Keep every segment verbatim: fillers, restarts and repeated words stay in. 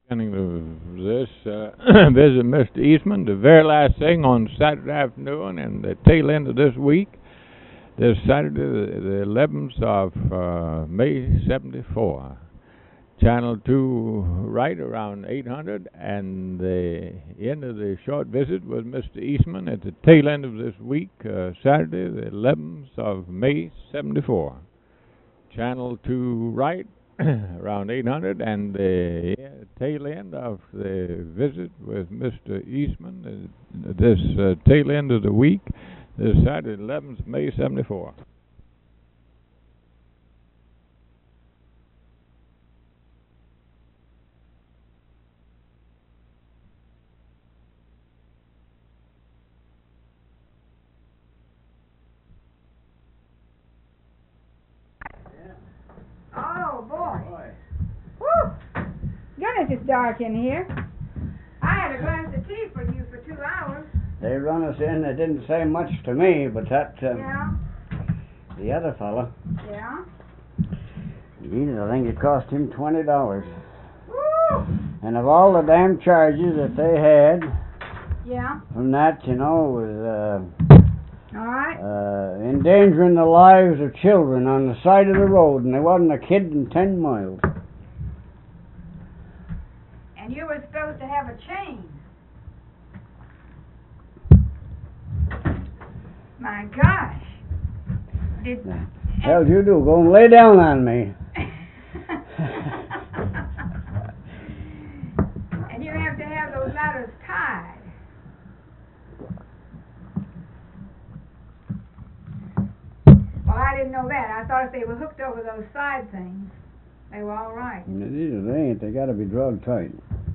Beginning of this, uh, visit Mister Eastman, the very last thing on Saturday afternoon and the tail end of this week, this Saturday, the, the eleventh of uh, May, seventy-four. Channel two right around eight hundred, and the end of the short visit was Mister Eastman at the tail end of this week, uh, Saturday, the eleventh of May, seventy-four. Channel two right around eight hundred, and the uh, tail end of the visit with Mister Eastman, uh, this uh, tail end of the week, this Saturday, eleventh of May, seventy-four. Oh, boy. Boy. Woo! Goodness, it's dark in here. I had a glass of tea for you for two hours. They run us in. They didn't say much to me, but that, uh, Yeah? the other fella, Yeah? Jesus, I think it cost him twenty dollars. Woo! And of all the damn charges that they had Yeah? from that, you know, was, uh, All right. uh, endangering the lives of children on the side of the road, and there wasn't a kid in ten miles. And you were supposed to have a chain. My gosh. Did... Hell you do, go and lay down on me. And you have to have those ladders tied. Well, I didn't know that. I thought if they were hooked over those side things, they were all right. These are, they ain't, they gotta be drug tight.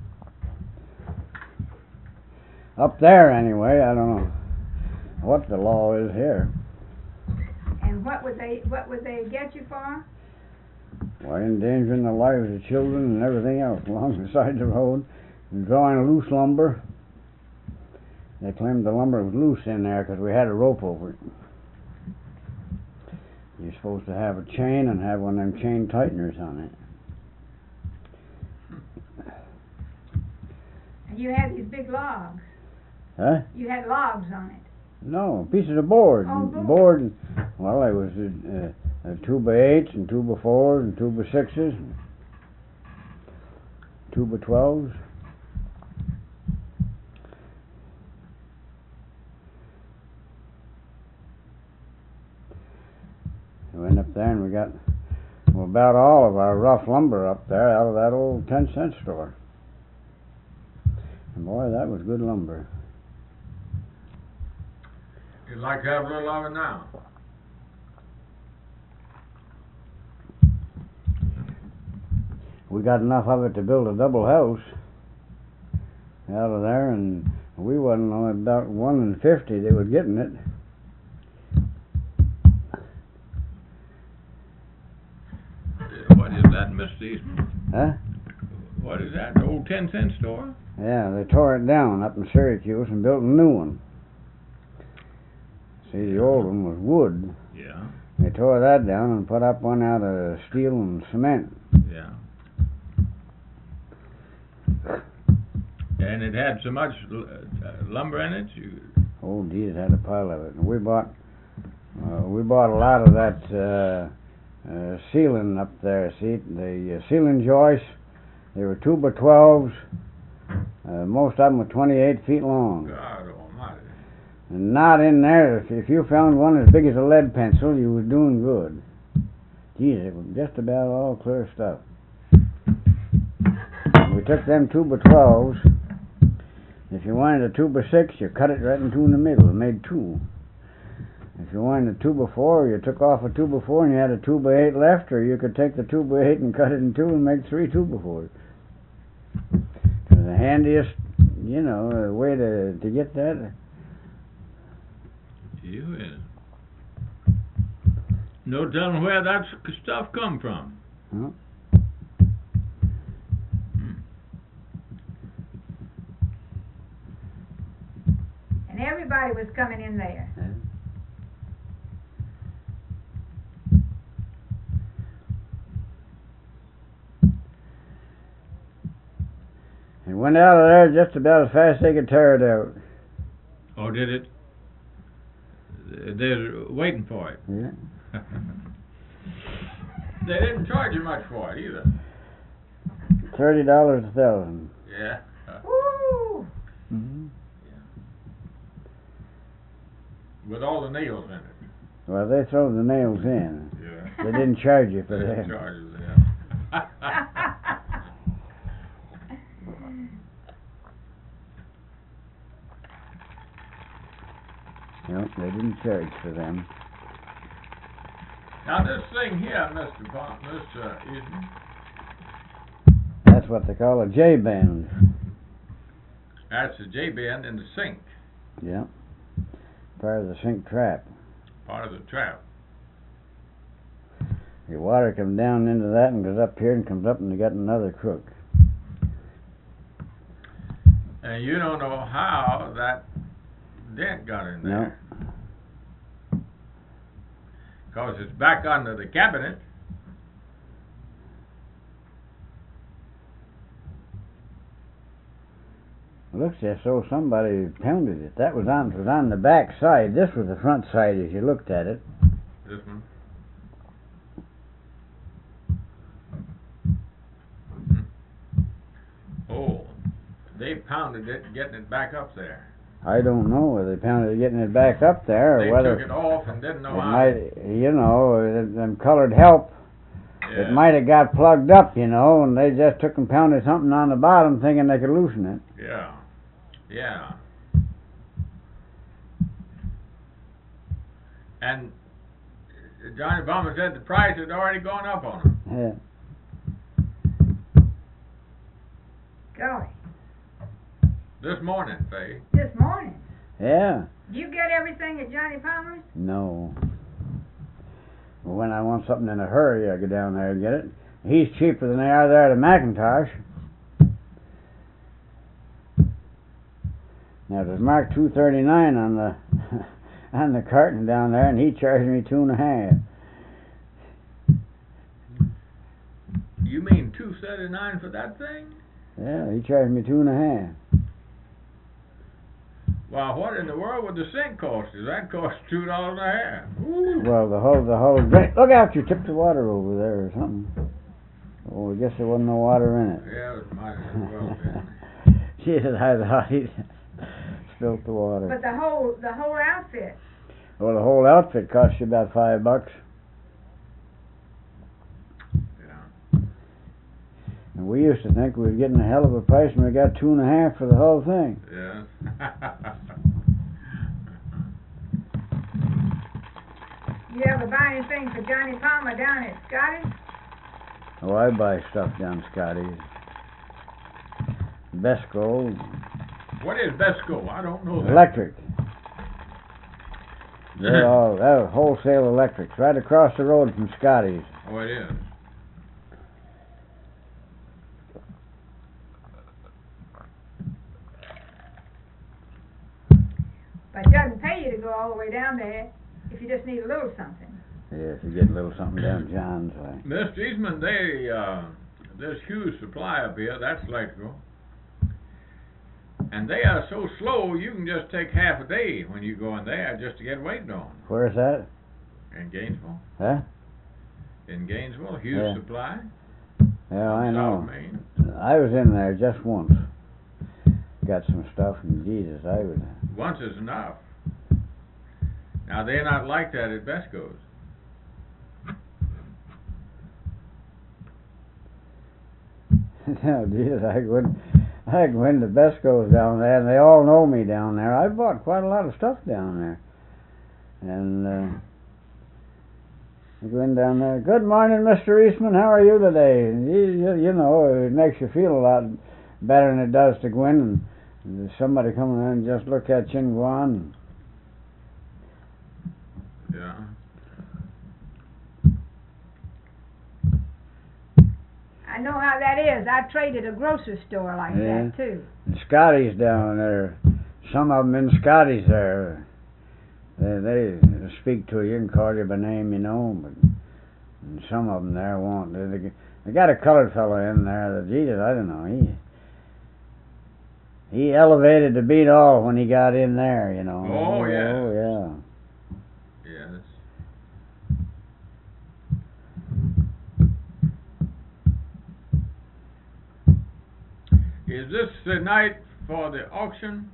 Up there anyway, I don't know what the law is here. And what would they what would they get you for? Why, endangering the lives of children and everything else along the side of the road, and drawing loose lumber. They claimed the lumber was loose in there because we had a rope over it. You're supposed to have a chain and have one of them chain tighteners on it. And you had these big logs. Huh? You had logs on it. No, pieces of board. Oh, and board. board and, well, there was uh, uh, two by eights and two by fours and two by sixes, two by twelves. We went up there and we got, well, about all of our rough lumber up there out of that old ten cent store. And boy, that was good lumber. You'd like to have a little of it now? We got enough of it to build a double house out of there, and we wasn't only about one in fifty that was getting it. What is that, Mister Eastman? Huh? What is that, the old ten cent store? Yeah, they tore it down up in Syracuse and built a new one. See, the old one was wood. Yeah. They tore that down and put up one out of steel and cement. Yeah. And it had so much uh, lumber in it, you... Oh, geez, it had a pile of it. And we bought, uh, we bought a lot of that uh, uh, ceiling up there. See, the uh, ceiling joists, they were two by twelves. Uh, most of them were twenty-eight feet long. God almighty. And not in there. If, if you found one as big as a lead pencil, you was doing good. Geez, it was just about all clear stuff. We took them two by twelves. If you wanted a two by six, you cut it right in two in the middle and made two. If you wanted a two by four, you took off a two by four and you had a two by eight left, or you could take the two by eight and cut it in two and make three two by fours. It was the handiest, you know, uh, way to to get that. You is. No telling where that s- stuff come from. Huh? And everybody was coming in there. Yeah. It went out of there just about as fast as they could tear it out. Oh, did it? They're waiting for it. Yeah. They didn't charge you much for it either. Thirty dollars a thousand. Yeah. Woo! Mm-hmm. With all the nails in it. Well, they throw the nails in. Yeah. They didn't charge you for They didn't that. charge you, yeah. Nope, they didn't charge for them. Now this thing here, Mister Pop, Mister Eaton, That's what they call a J-bend. that's a J-bend in the sink, Yeah. Part of the sink trap. part of the trap. Your water comes down into that and goes up here and comes up and you got another crook. And you don't know how that dent got in there. Because it's back under the cabinet. Looks as though somebody pounded it. That was on, it was on the back side. This was the front side as you looked at it. This one. Oh, they pounded it, getting it back up there. I don't know whether they pounded it getting it back up there or They whether took it off and didn't know it how. might, you know, them colored help. Yeah. It might have got plugged up, you know, and they just took and pounded something on the bottom thinking they could loosen it. Yeah. Yeah. And Johnny Bomber said the price had already gone up on them. Yeah. Golly, This morning, Faye. this morning. Yeah. You get everything at Johnny Palmer's? No. Well, when I want something in a hurry, I go down there and get it. He's cheaper than they are there at Macintosh. Now there's marked two thirty nine on the on the carton down there, and he charged me two and a half. You mean two thirty nine for that thing? Yeah, he charged me two and a half. Well, what in the world would the sink cost? Does that cost two dollars and a half? Ooh. Well, the whole the whole drink. Look out! You tipped the water over there or something. Oh, I guess there wasn't no water in it. Yeah, it might as well been. Jesus, I thought he spilt the water. But the whole the whole outfit. Well, the whole outfit cost you about five bucks. Yeah. And we used to think we were getting a hell of a price, and we got two and a half for the whole thing. Yeah. You ever buy anything for Johnny Palmer down at Scotty's? Oh, I buy stuff down Scotty's. Besco, What is Besco? I don't know that. electric. They're all they're wholesale electrics, right across the road from Scotty's. Oh, it is. But it doesn't pay you to go all the way down there if you just need a little something. Yeah, if you get a little something down John's way. Mister Eastman, they, uh, there's huge supply up here. That's electrical. And they are so slow, you can just take half a day when you go in there just to get waiting on. Where's that? In Gainesville. Huh? In Gainesville, huge Yeah. supply. Yeah, I South know. Main. I was in there just once. Got some stuff, and Jesus, I was. Once is enough. Now, they're not like that at Besco's. No, Jesus, I go in, I go into Besco's down there, and they all know me down there. I bought quite a lot of stuff down there. And, uh, I go in down there, good morning, Mister Eastman, how are you today? And you, you, you know, it makes you feel a lot better than it does to go in and, and there's somebody coming in and just look at you and go on. Yeah. I know how that is. I traded a grocery store like Yeah. that too. And Scotty's down there, some of them in Scotty's there, they, they speak to you and call you by name, you know, but and some of them there won't. They, they, they got a colored fella in there that, Jesus, I don't know, he he elevated the beat all when he got in there, you know. Oh, yeah. Oh, yeah. Yes. Is this the night for the auction?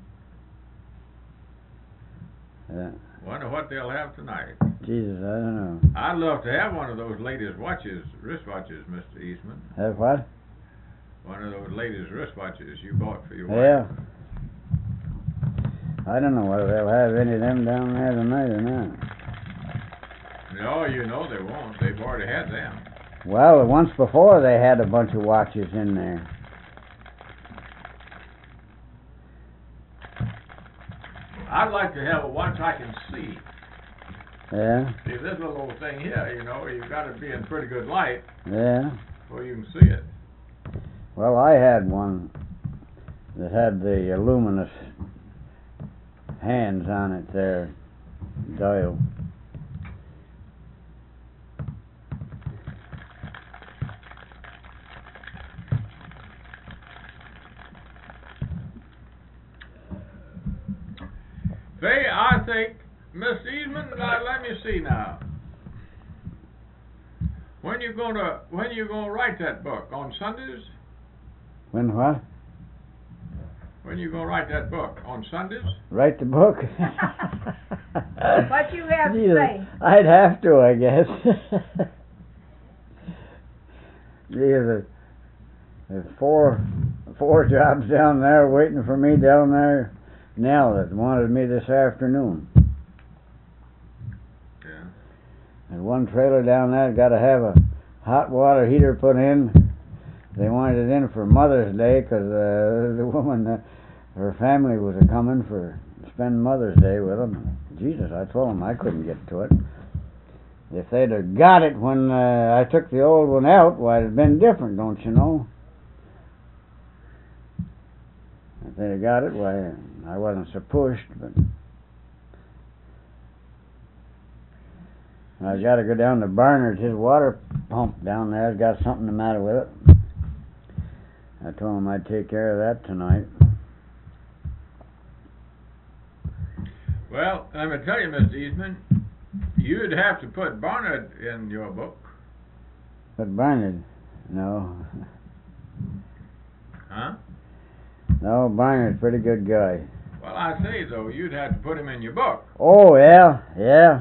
Yeah. Wonder what they'll have tonight. Jesus, I don't know. I'd love to have one of those latest watches, wristwatches, Mister Eastman. Have what? One of those latest wristwatches you bought for your Yeah. wife. I don't know whether they'll have any of them down there tonight or not. No, you know they won't. They've already had them. Well, once before they had a bunch of watches in there. I'd like to have a watch I can see. Yeah? See, this little old thing here, you know, you've got to be in pretty good light Yeah. before you can see it. Well, I had one that had the luminous hands on it there, dial. Say, I think, Mister Eastman, now let me see now. When you gonna when you gonna write that book? On Sundays? When what? When you gonna write that book? On Sundays? Write the book? What you have to Jesus, say? I'd have to, I guess. There's, there's four four jobs down there waiting for me down there now that wanted me this afternoon. Yeah. And one trailer down there got to have a hot water heater put in. They wanted it in for Mother's Day because uh, the woman, uh, her family was a coming for spend Mother's Day with them. Jesus, I told them I couldn't get to it. If they'd have got it when uh, I took the old one out, why, it'd been different, don't you know? If they'd have got it, why, I wasn't so pushed, but I got to go down to Barnard's. His water pump down there's got something the matter with it. I told him I'd take care of that tonight. Well, let me tell you, Mister Eastman, you'd have to put Barnard in your book. But Barnard, no. Huh? No, Barnard's a pretty good guy. Well, I say, though, you'd have to put him in your book. Oh, yeah, yeah.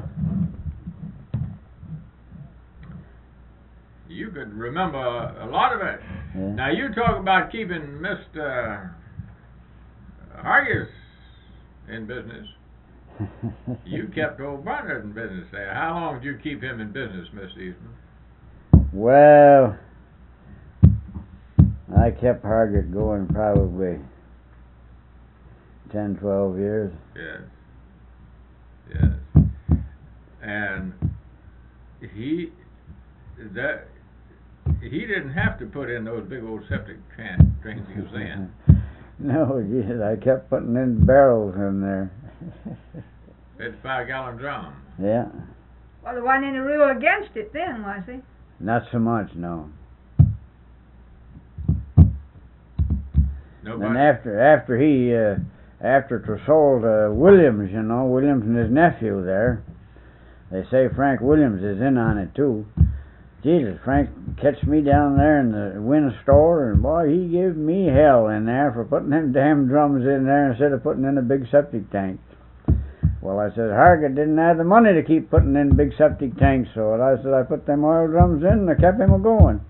You could remember a lot of it. Yeah. Now, you talk about keeping Mister Hargis in business. You kept old Barnard in business there. How long did you keep him in business, Mister Eastman? Well, I kept Hargett going probably ten, twelve years. Yes. Yes. And he that he didn't have to put in those big old septic can drains he was in. No, Jesus, I kept putting in barrels in there. It's five gallon drum. Yeah. Well, there wasn't any rule against it then, was there? Not so much, no. Nobody. And after after he uh, after it was sold to Williams, you know, Williams and his nephew there, they say Frank Williams is in on it too. Jesus, Frank catch me down there in the Wynn store, and boy, he gave me hell in there for putting them damn drums in there instead of putting in a big septic tank. Well, I said, Hargett didn't have the money to keep putting in big septic tanks, so I said I put them oil drums in and I kept him a-going.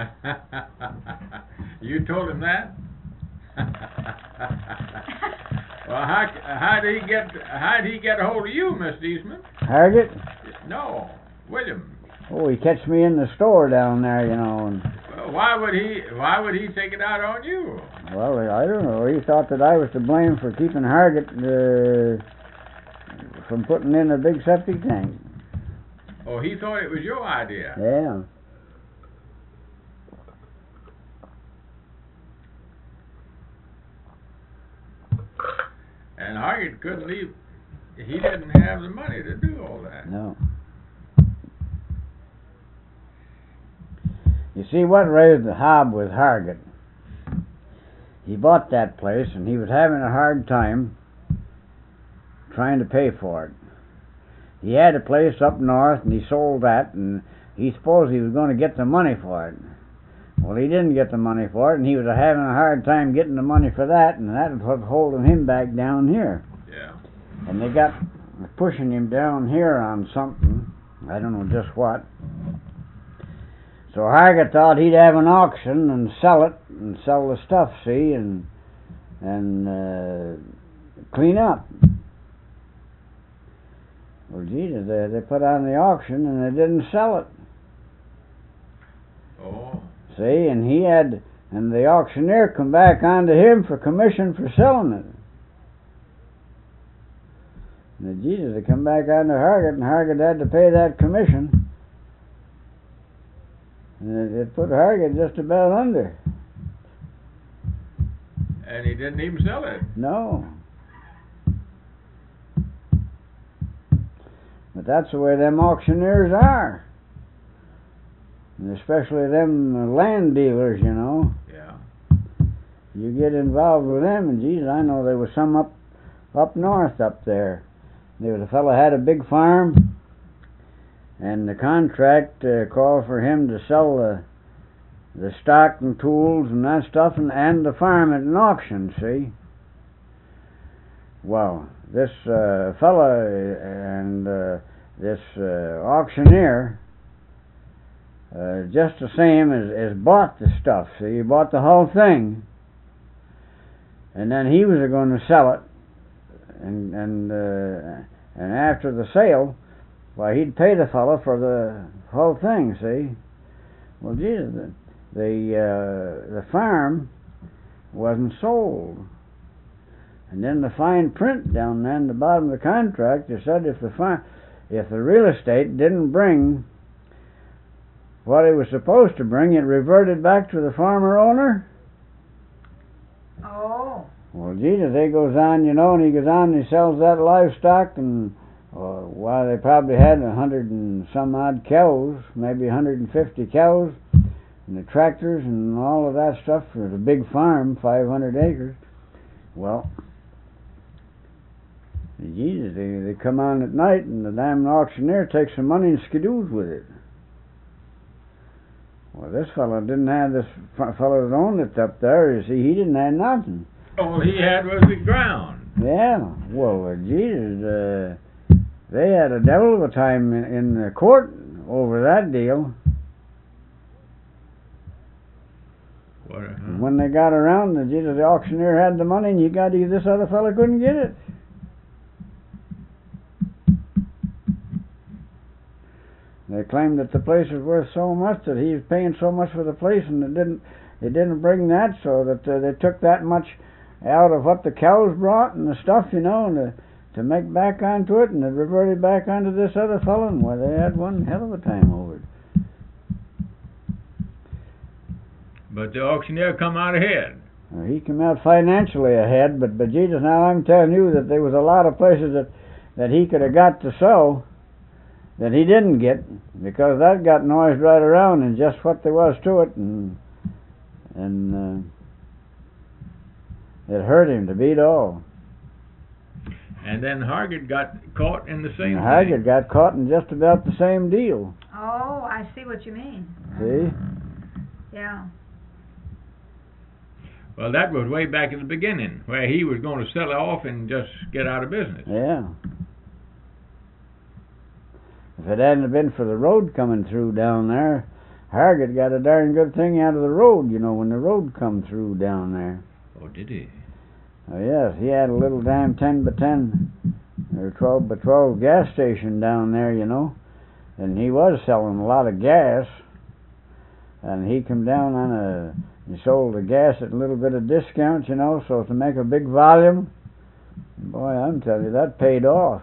You told him that? Well, how how did he get how did he get a hold of you, Mister Eastman? Hargett? No, William. Oh, he catch me in the store down there, you know. And Well, why would he why would he take it out on you? well, I don't know. He thought that I was to blame for keeping Hargett uh, from putting in a big septic tank. Oh, he thought it was your idea. Yeah. And Hargett couldn't leave. He didn't have the money to do all that. No. You see, what raised the hob with Hargett? he bought that place, and he was having a hard time trying to pay for it. He had a place up north, and he sold that, and he supposed he was going to get the money for it. Well, he didn't get the money for it, and he was having a hard time getting the money for that, and that was holding him back down here. Yeah. And they got pushing him down here on something. I don't know just what. So Hargett thought he'd have an auction and sell it, and sell the stuff, see, and and uh, clean up. Well, Jesus, they, they put on the auction, and they didn't sell it. Oh. See, and he had, and the auctioneer come back onto him for commission for selling it. And Jesus, they come back onto Hargett, and Hargett had to pay that commission. And it, it put Hargett just about under. And he didn't even sell it. No. But that's the way them auctioneers are. And especially them land dealers, you know. Yeah. You get involved with them, and geez, I know there was some up up north up there. There was a fellow had a big farm, and the contract uh, called for him to sell the the stock and tools and that stuff, and, and the farm at an auction, see. Well, this uh, fellow and uh, this uh, auctioneer, uh, just the same as, as bought the stuff, see, he bought the whole thing, and then he was going to sell it, and and uh, and after the sale, why, he'd pay the fellow for the whole thing, see. Well, Jesus, the the, uh, the farm wasn't sold. And then the fine print down there in the bottom of the contract, they said if the far- if the real estate didn't bring what it was supposed to bring, it reverted back to the farmer owner. Oh. Well, Jesus, he goes on, you know, and he goes on and he sells that livestock, and uh, well, they probably had a hundred and some odd cows, maybe a hundred and fifty cows, and the tractors and all of that stuff. It was a big farm, five hundred acres. Well, Jesus, they, they come on at night, and the damn auctioneer takes some money and skidoos with it. Well, this fellow didn't have, this fellow that owned it up there, you see, he didn't have nothing. All he had was the ground. Yeah, well, uh, Jesus, uh, they had a devil of a time in, in the court over that deal. What, uh, When they got around, the, Jesus, the auctioneer had the money, and you got to, this other fellow couldn't get it. They claimed that the place was worth so much that he was paying so much for the place, and it didn't it didn't bring that, so that uh, they took that much out of what the cows brought and the stuff, you know, and to, to make back onto it, and it reverted back onto this other fellow, and where they had one hell of a time over it. but the auctioneer come out ahead. Uh, he came out financially ahead, but but Jesus, now I'm telling you that there was a lot of places that that he could have got to sow that he didn't get, because that got noised right around and just what there was to it, and and uh, it hurt him to beat all. And then Hargett got caught in the same And Hargett thing. got caught in just about the same deal. Oh, I see what you mean. See? Yeah. Well, that was way back in the beginning, where he was going to sell it off and just get out of business. Yeah. If it hadn't have been for the road coming through down there, Hargett got a darn good thing out of the road, you know, when the road come through down there. Oh, did he? Oh, yes, he had a little damn ten by ten or twelve by twelve gas station down there, you know, and he was selling a lot of gas, and he come down on a, he sold the gas at a little bit of discount, you know, so to make a big volume. Boy, I'm telling you, that paid off.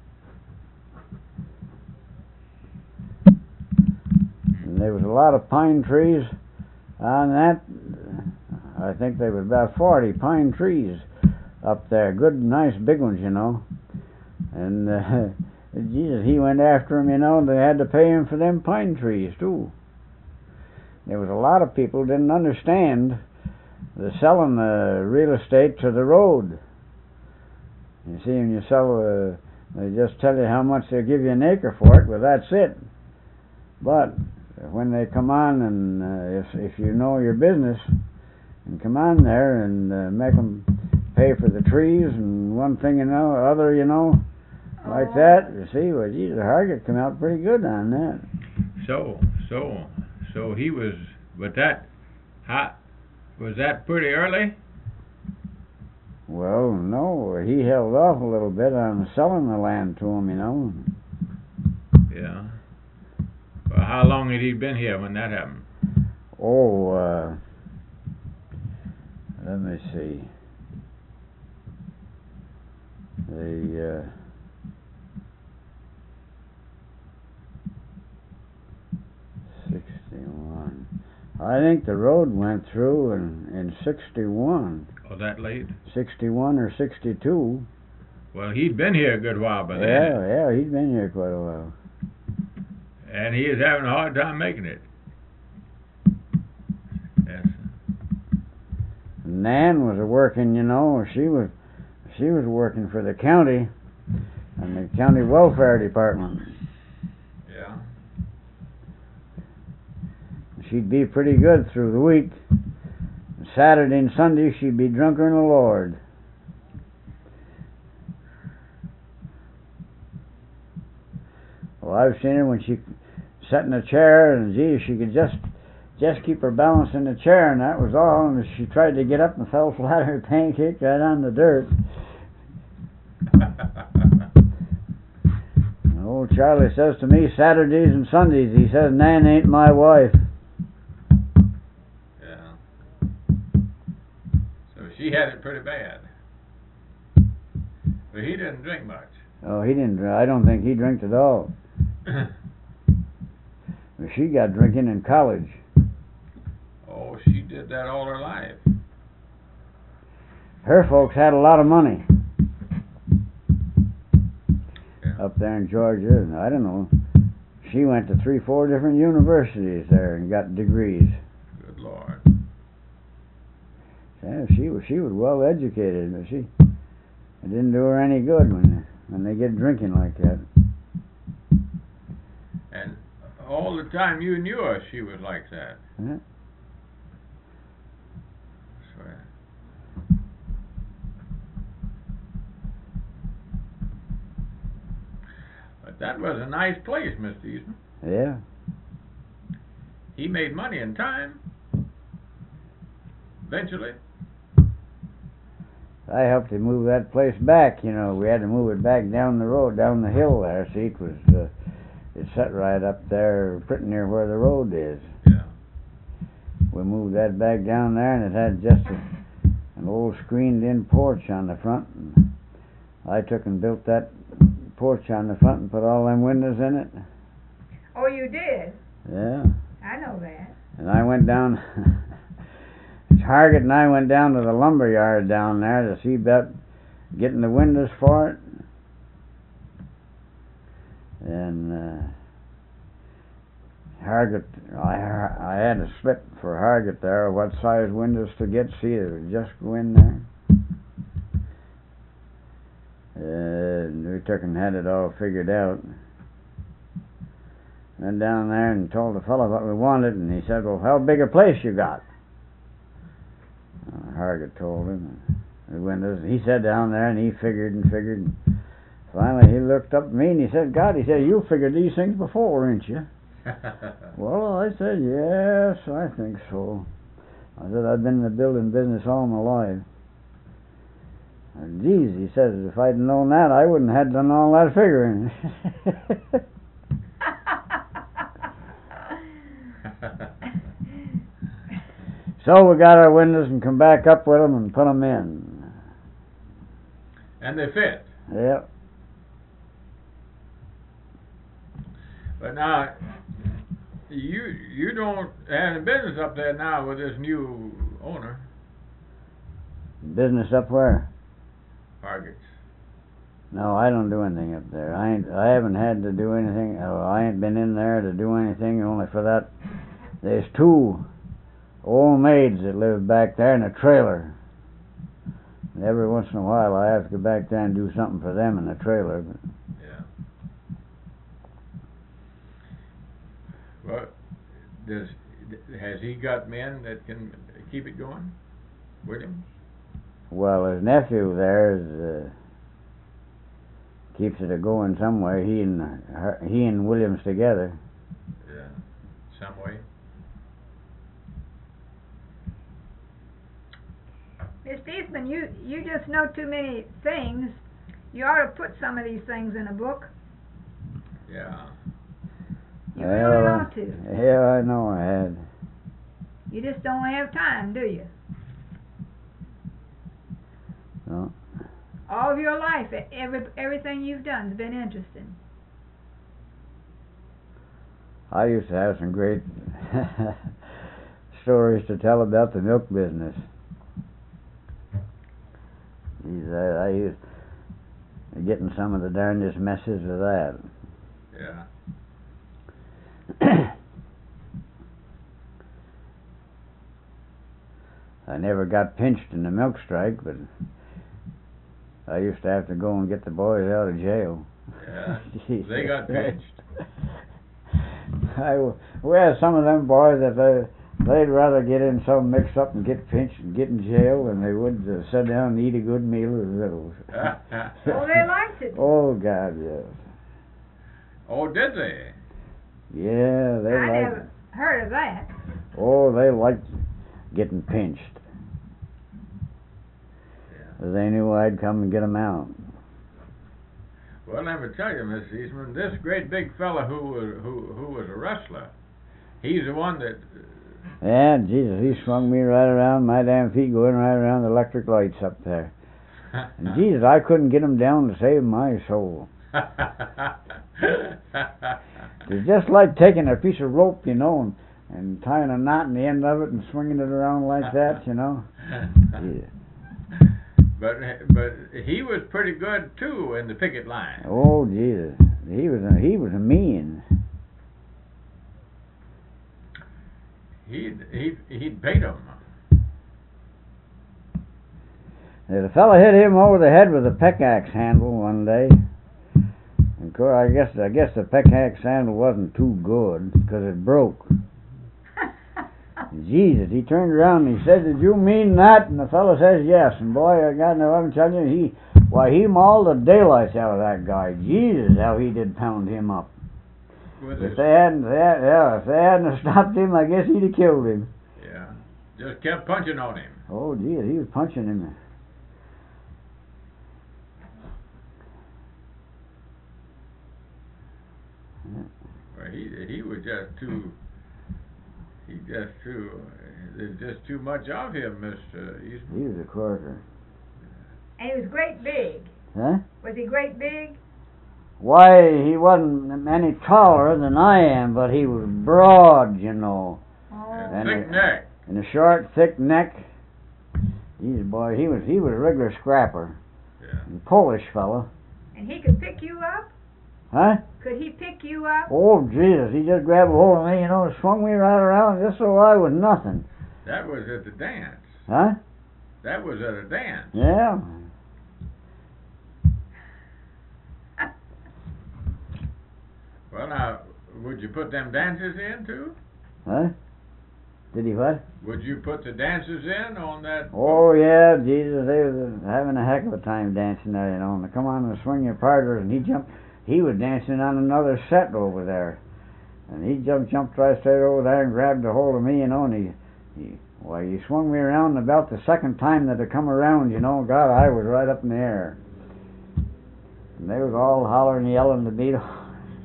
And there was a lot of pine trees on that. I think there was about forty pine trees up there, good, nice, big ones, you know. And uh, Jesus, he went after them, you know, and they had to pay him for them pine trees too. There was a lot of people didn't understand they're selling the real estate to the road. You see, when you sell, uh, they just tell you how much they'll give you an acre for it. Well, that's it. But when they come on, and uh, if if you know your business, and come on there and uh, make them pay for the trees and one thing and know other, you know, like Oh. that. You see, well, geez, the Hargett come out pretty good on that. So, so, so he was, but that, how, was that pretty early? Well, no, he held off a little bit on selling the land to him, you know. Yeah. Well, how long had he been here when that happened? Oh, uh, let me see. The, uh, sixty-one. I think the road went through in, in sixty-one. Oh, that late? sixty-one or sixty-two. Well, he'd been here a good while by then. Yeah, yeah, he's been here quite a while. And he is having a hard time making it. Yes. Nan was a working, you know, she was she was working for the county and the county welfare department. Yeah. She'd be pretty good through the week. Saturday and Sunday she'd be drunker than the Lord. Well, I've seen her when she sat in a chair, and gee, she could just just keep her balance in the chair, and that was all. And she tried to get up and fell flat, her pancake right on the dirt. And old Charlie says to me, Saturdays and Sundays, he says, Nan ain't my wife. Yeah. So she had it pretty bad. But he didn't drink much. Oh, he didn't. I don't think he drank at all. She got drinking in college. Oh, she did that all her life. Her folks had a lot of money. Yeah. Up there in Georgia. I don't know. She went to three, four different universities there and got degrees. Good Lord. Yeah, she was she was well educated, but she it didn't do her any good when when they get drinking like that. And all the time you knew her, she was like that. Yeah. Swear. But that was a nice place, Mister Eastman. Yeah. He made money in time. Eventually. I helped him move that place back, you know. We had to move it back down the road, down the hill there. See, it was, uh, it set right up there, pretty near where the road is. Yeah. We moved that back down there, and it had just a, an old screened-in porch on the front. And I took and built that porch on the front and put all them windows in it. Oh, you did? Yeah. I know that. And I went down, Hargett and I went down to the lumber yard down there to see about getting the windows for it. And uh, Hargett, I, I had a slip for Hargett there, what size windows to get. See, it would just go in there. Uh, we took and had it all figured out. Went down there and told the fellow what we wanted, and he said, well, how big a place you got? Uh, Hargett told him the windows. He sat down there and he figured and figured. And finally, he looked up at me and he said, God, he said, you figured these things before, ain't you? Well, I said, yes, I think so. I said, I've been in the building business all my life. And geez, he says, if I'd known that, I wouldn't have done all that figuring. So we got our windows and come back up with them and put them in. And they fit. Yep. But now, you you don't have any business up there now with this new owner, Business up where? Hargett's. No, I don't do anything up there. I ain't. I haven't had to do anything. Oh, I ain't been in there to do anything. Only for that, there's two old maids that lived back there in a trailer. And every once in a while I have to go back there and do something for them in the trailer. But Yeah. Well, does has he got men that can keep it going? Williams? well, his nephew there is, uh, keeps it a going some way. He and her, he and Williams together. Yeah. Some way. Mister Eastman, you, you just know too many things. You ought to put some of these things in a book. Yeah. You really Well, ought to. Yeah, I know I had. You just don't have time, do you? No. All of your life, e- every, everything you've done has been interesting. I used to have some great stories to tell about the milk business. Geez, I, I used getting some of the darndest messes of that. Yeah. I never got pinched in the milk strike, but I used to have to go and get the boys out of jail. Yeah. They got pinched. I, we had some of them boys that they, they'd rather get in some mix up and get pinched and get in jail than they would uh, sit down and eat a good meal of victuals. Oh, they liked it. Oh, God, yes. Oh, did they? Yeah, they I liked never heard of that. Oh, they liked getting pinched. Yeah. They knew I'd come and get 'em out. Well, let me tell you, Miss Eastman, this great big fella who was who who was a wrestler, he's the one that. Uh, Yeah, Jesus, he swung me right around, my damn feet going right around the electric lights up there. And Jesus, I couldn't get 'em down to save my soul. It's just like taking a piece of rope, you know, and, and tying a knot in the end of it and swinging it around like that, you know. Yeah. But but he was pretty good too in the picket line. Oh, Jesus, he was a, he was a mean. He'd he he'd beat him. The fella hit him over the head with a pickaxe handle one day. And of course, I guess I guess the pickaxe handle wasn't too good because it broke. Jesus, he turned around and he said, "Did you mean that?" And the fellow says, "Yes." And boy, I got no, I'm telling you, he, why, he mauled the daylights out of that guy. Jesus, how he did pound him up. With If his, they hadn't, they had, yeah, if they hadn't stopped him, I guess he'd have killed him. yeah, just kept punching on him. Oh, Jesus, he was punching him. Well, he he was just too. He just too. There's just too much of him, Mister Eastman. He was a corker. And he was great big. Huh? Was he great big? Why, he wasn't any taller than I am, but he was broad, you know. Oh. And And thick a- neck. And a short, thick neck. He's boy, he was he was a regular scrapper. Yeah. A Polish fella. And he could pick you up? Huh? Could he pick you up? Oh, Jesus, he just grabbed a hold of me, you know, and swung me right around just so I was nothing. That was at the dance. Huh? That was at a dance. Yeah. Well, now, would you put them dances in too? Huh? Did he what? Would you put the dances in on that? Oh, yeah, Jesus, they was having a heck of a time dancing there, you know. And they come on and swing your partners, and he jumped. He was dancing on another set over there. And he jumped, jumped right straight over there and grabbed a hold of me, you know, and he, he, why, he swung me around about the second time that it come around, you know. God, I was right up in the air. And they was all hollering and yelling to beat him.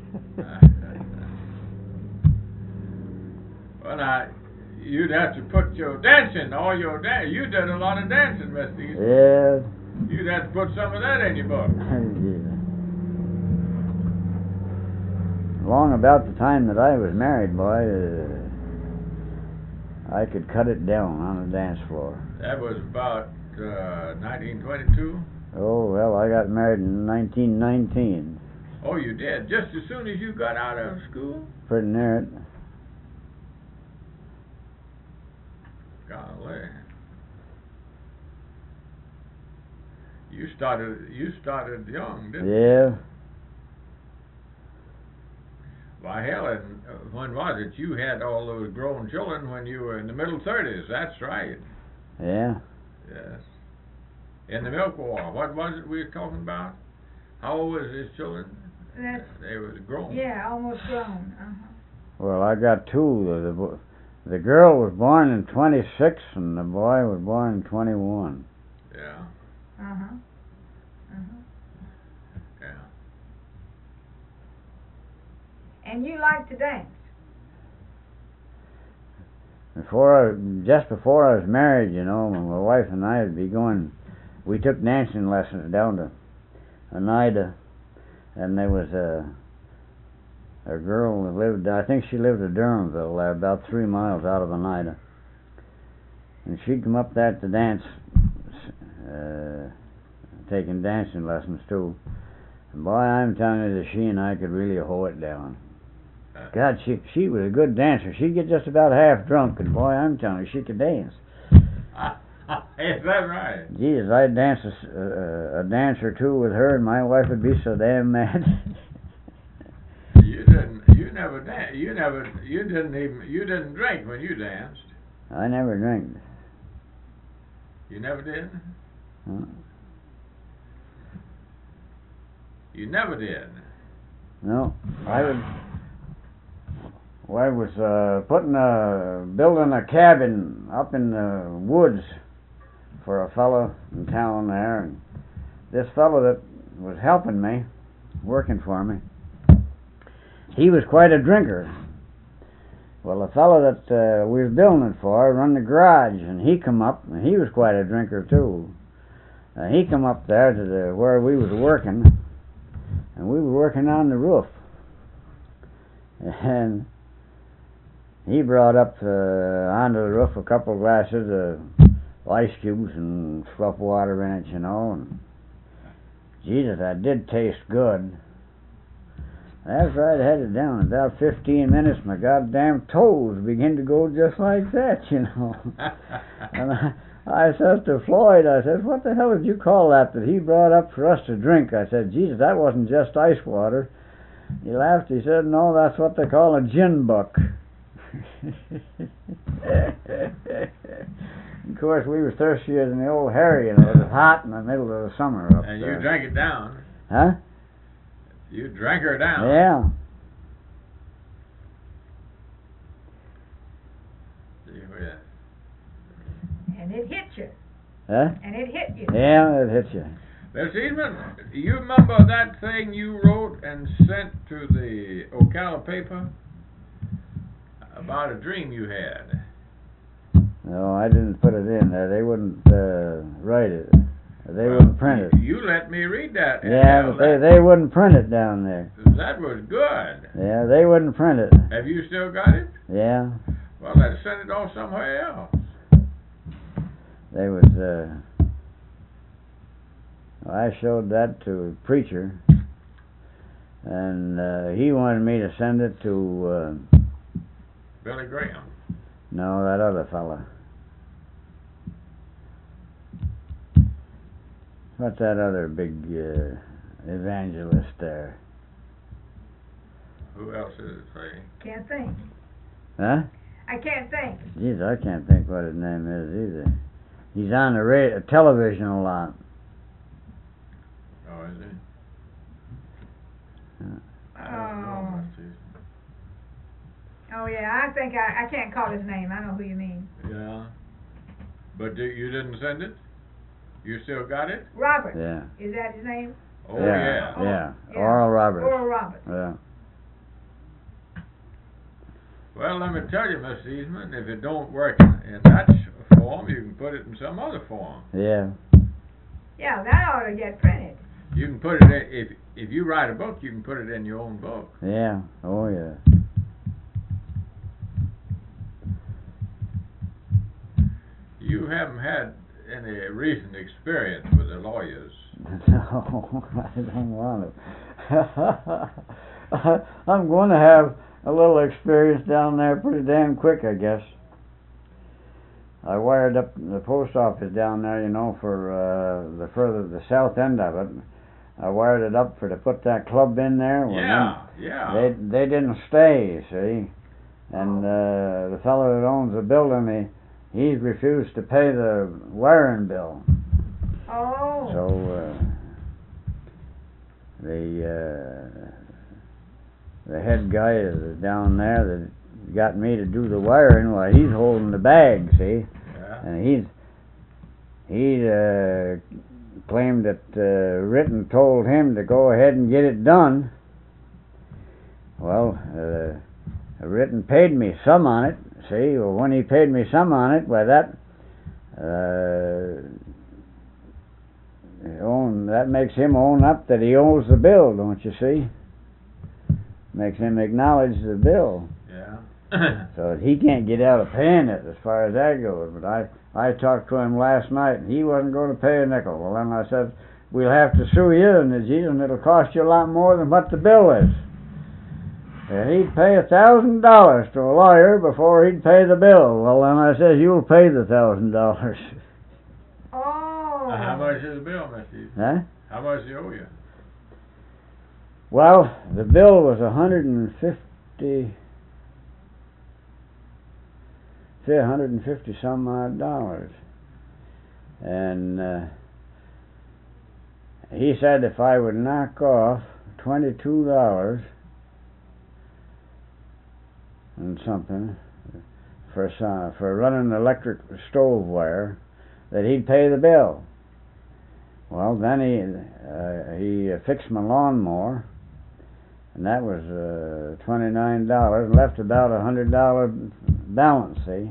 Well, now, you'd have to put your dancing, all your dance. You did a lot of dancing, Mister Eastman. Yeah. You'd have to put some of that in your book. Yeah. Long about the time that I was married, boy, uh, I could cut it down on the dance floor. That was about uh, nineteen twenty-two. Oh, well, I got married in nineteen nineteen. Oh, you did? Just as soon as you got out of school? Pretty near it. Golly. You started, you started young, didn't you? Yeah. Why, Helen, uh, when was it? You had all those grown children when you were in the middle thirties. That's right. Yeah. Yes. In the Milk War. What was it we were talking about? How old was his children? That's, They were grown. yeah, almost grown. Uh-huh. Well, I got two. The, the, bo- the girl was born in twenty-six, and the boy was born in twenty-one. Yeah. Uh-huh. Uh-huh. Yeah. And you like to dance? Before, I, just before I was married, you know, my wife and I would be going. We took dancing lessons down to Oneida, and there was a a girl that lived. I think she lived in Durhamville, there, about three miles out of Oneida, and she'd come up there to dance, uh, taking dancing lessons too. And boy, I'm telling you that she and I could really hoe it down. God, she she was a good dancer. She'd get just about half drunk, and boy, I'm telling you, she could dance. Is that right? Jesus, I'd dance a, a, a dance or two with her, and my wife would be so damn mad. You didn't. You never dan- You never. You didn't even. You didn't drink when you danced. I never drank. You never did. Huh? You never did. No, I would. Well, I was uh, putting a building a cabin up in the woods for a fellow in town there, and this fellow that was helping me, working for me, he was quite a drinker. Well, the fellow that uh, we was building it for run the garage, and he come up, and he was quite a drinker too. Uh, he come up there to the where we was working, and we were working on the roof, and he brought up uh, onto the roof a couple of glasses of ice cubes and fluff water in it, you know, and Jesus, that did taste good. After I'd had it down about fifteen minutes, my goddamn toes began to go just like that, you know. And I, I said to Floyd, I said, what the hell did you call that that he brought up for us to drink? I said, Jesus, that wasn't just ice water. He laughed. He said, no, that's what they call a gin buck. Of course, we were thirstier than the old Harry, and it was hot in the middle of the summer up And there. you drank it down. Huh? You drank her down. Yeah. Yeah. And it hit you. Huh? And it hit you. Yeah, it hit you. Miss Eastman, you remember that thing you wrote and sent to the Ocala paper about a dream you had? No, I didn't put it in there. They wouldn't uh, write it. They Well, wouldn't print it. You let me read that. Yeah, Hell, but they, that, they wouldn't print it down there. that was good. Yeah, they wouldn't print it. Have you still got it? Yeah. Well, let's send it off somewhere else. They was, uh... I showed that to a preacher, and uh, he wanted me to send it to, uh... Billy Graham. No, that other fella. What's that other big uh, evangelist there? Who else is it, say? Can't think. Huh? I can't think. Jeez, I can't think what his name is either. He's on the radio, television a lot. Oh, is he? Uh, I don't know, Oh. Miss Eastman. Oh yeah, I think I, I can't call his name. I know who you mean. Yeah. But do, you didn't send it? You still got it? Robert. yeah. Is that his name? Oh, yeah. yeah. Oh, Yeah. yeah. Oral Roberts. Oral Roberts. Yeah. Well, let me tell you, Miss Eastman, if it don't work in, in that form, you can put it in some other form. Yeah. Yeah, that ought to get printed. You can put it in, if if you write a book, you can put it in your own book. Yeah. Oh, yeah. You haven't had any recent experience with the lawyers. No, I don't want to. I'm going to have a little experience down there pretty damn quick, I guess. I wired up the post office down there, you know, for uh, the further the south end of it. I wired it up for to put that club in there. Well, Yeah, yeah. They they didn't stay, you see, and uh, the fellow that owns the building, he he refused to pay the wiring bill. Oh. So uh, the uh, the head guy is down there that got me to do the wiring while he's holding the bag, see, Yeah. and he's he uh, claimed that uh, Ritten told him to go ahead and get it done. Well, uh, Ritten paid me some on it, see. Well, when he paid me some on it, why that uh, own that makes him own up that he owes the bill, don't you see? Makes him acknowledge the bill. Yeah. So he can't get out of paying it as far as that goes. But I, I talked to him last night, and he wasn't going to pay a nickel. Well, then I said, we'll have to sue you, and and it'll cost you a lot more than what the bill is. And he'd pay a thousand dollars to a lawyer before he'd pay the bill. Well, then I said, you'll pay the thousand dollars. Oh. Uh, how much is the bill, Mister Huh? How much do you owe you? Well, the bill was a hundred and fifty. Say a hundred and fifty some odd dollars, and uh, he said if I would knock off twenty-two dollars and something for some, for running the electric stove wire, that he'd pay the bill. Well, then he uh, he uh, fixed my lawnmower, and that was uh, twenty-nine dollars, and left about a hundred dollar balance, see.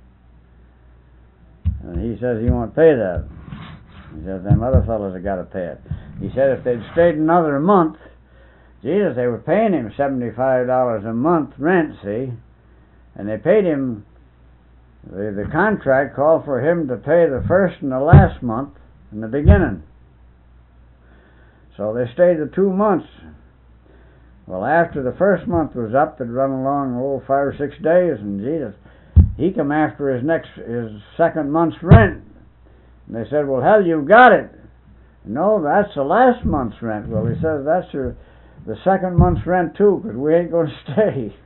And he says he won't pay that. He says them other fellows have got to pay it. He said if they'd stayed another month, Jesus, they were paying him seventy-five dollars a month rent, see, and they paid him. The, the contract called for him to pay the first and the last month in the beginning. So they stayed the two months. Well, after the first month was up, they'd run along oh five or six days, and Jesus, he come after his next his second month's rent. And they said, "Well, hell, you got it." No, that's the last month's rent. Well, he says that's your the second month's rent too, because we ain't going to stay.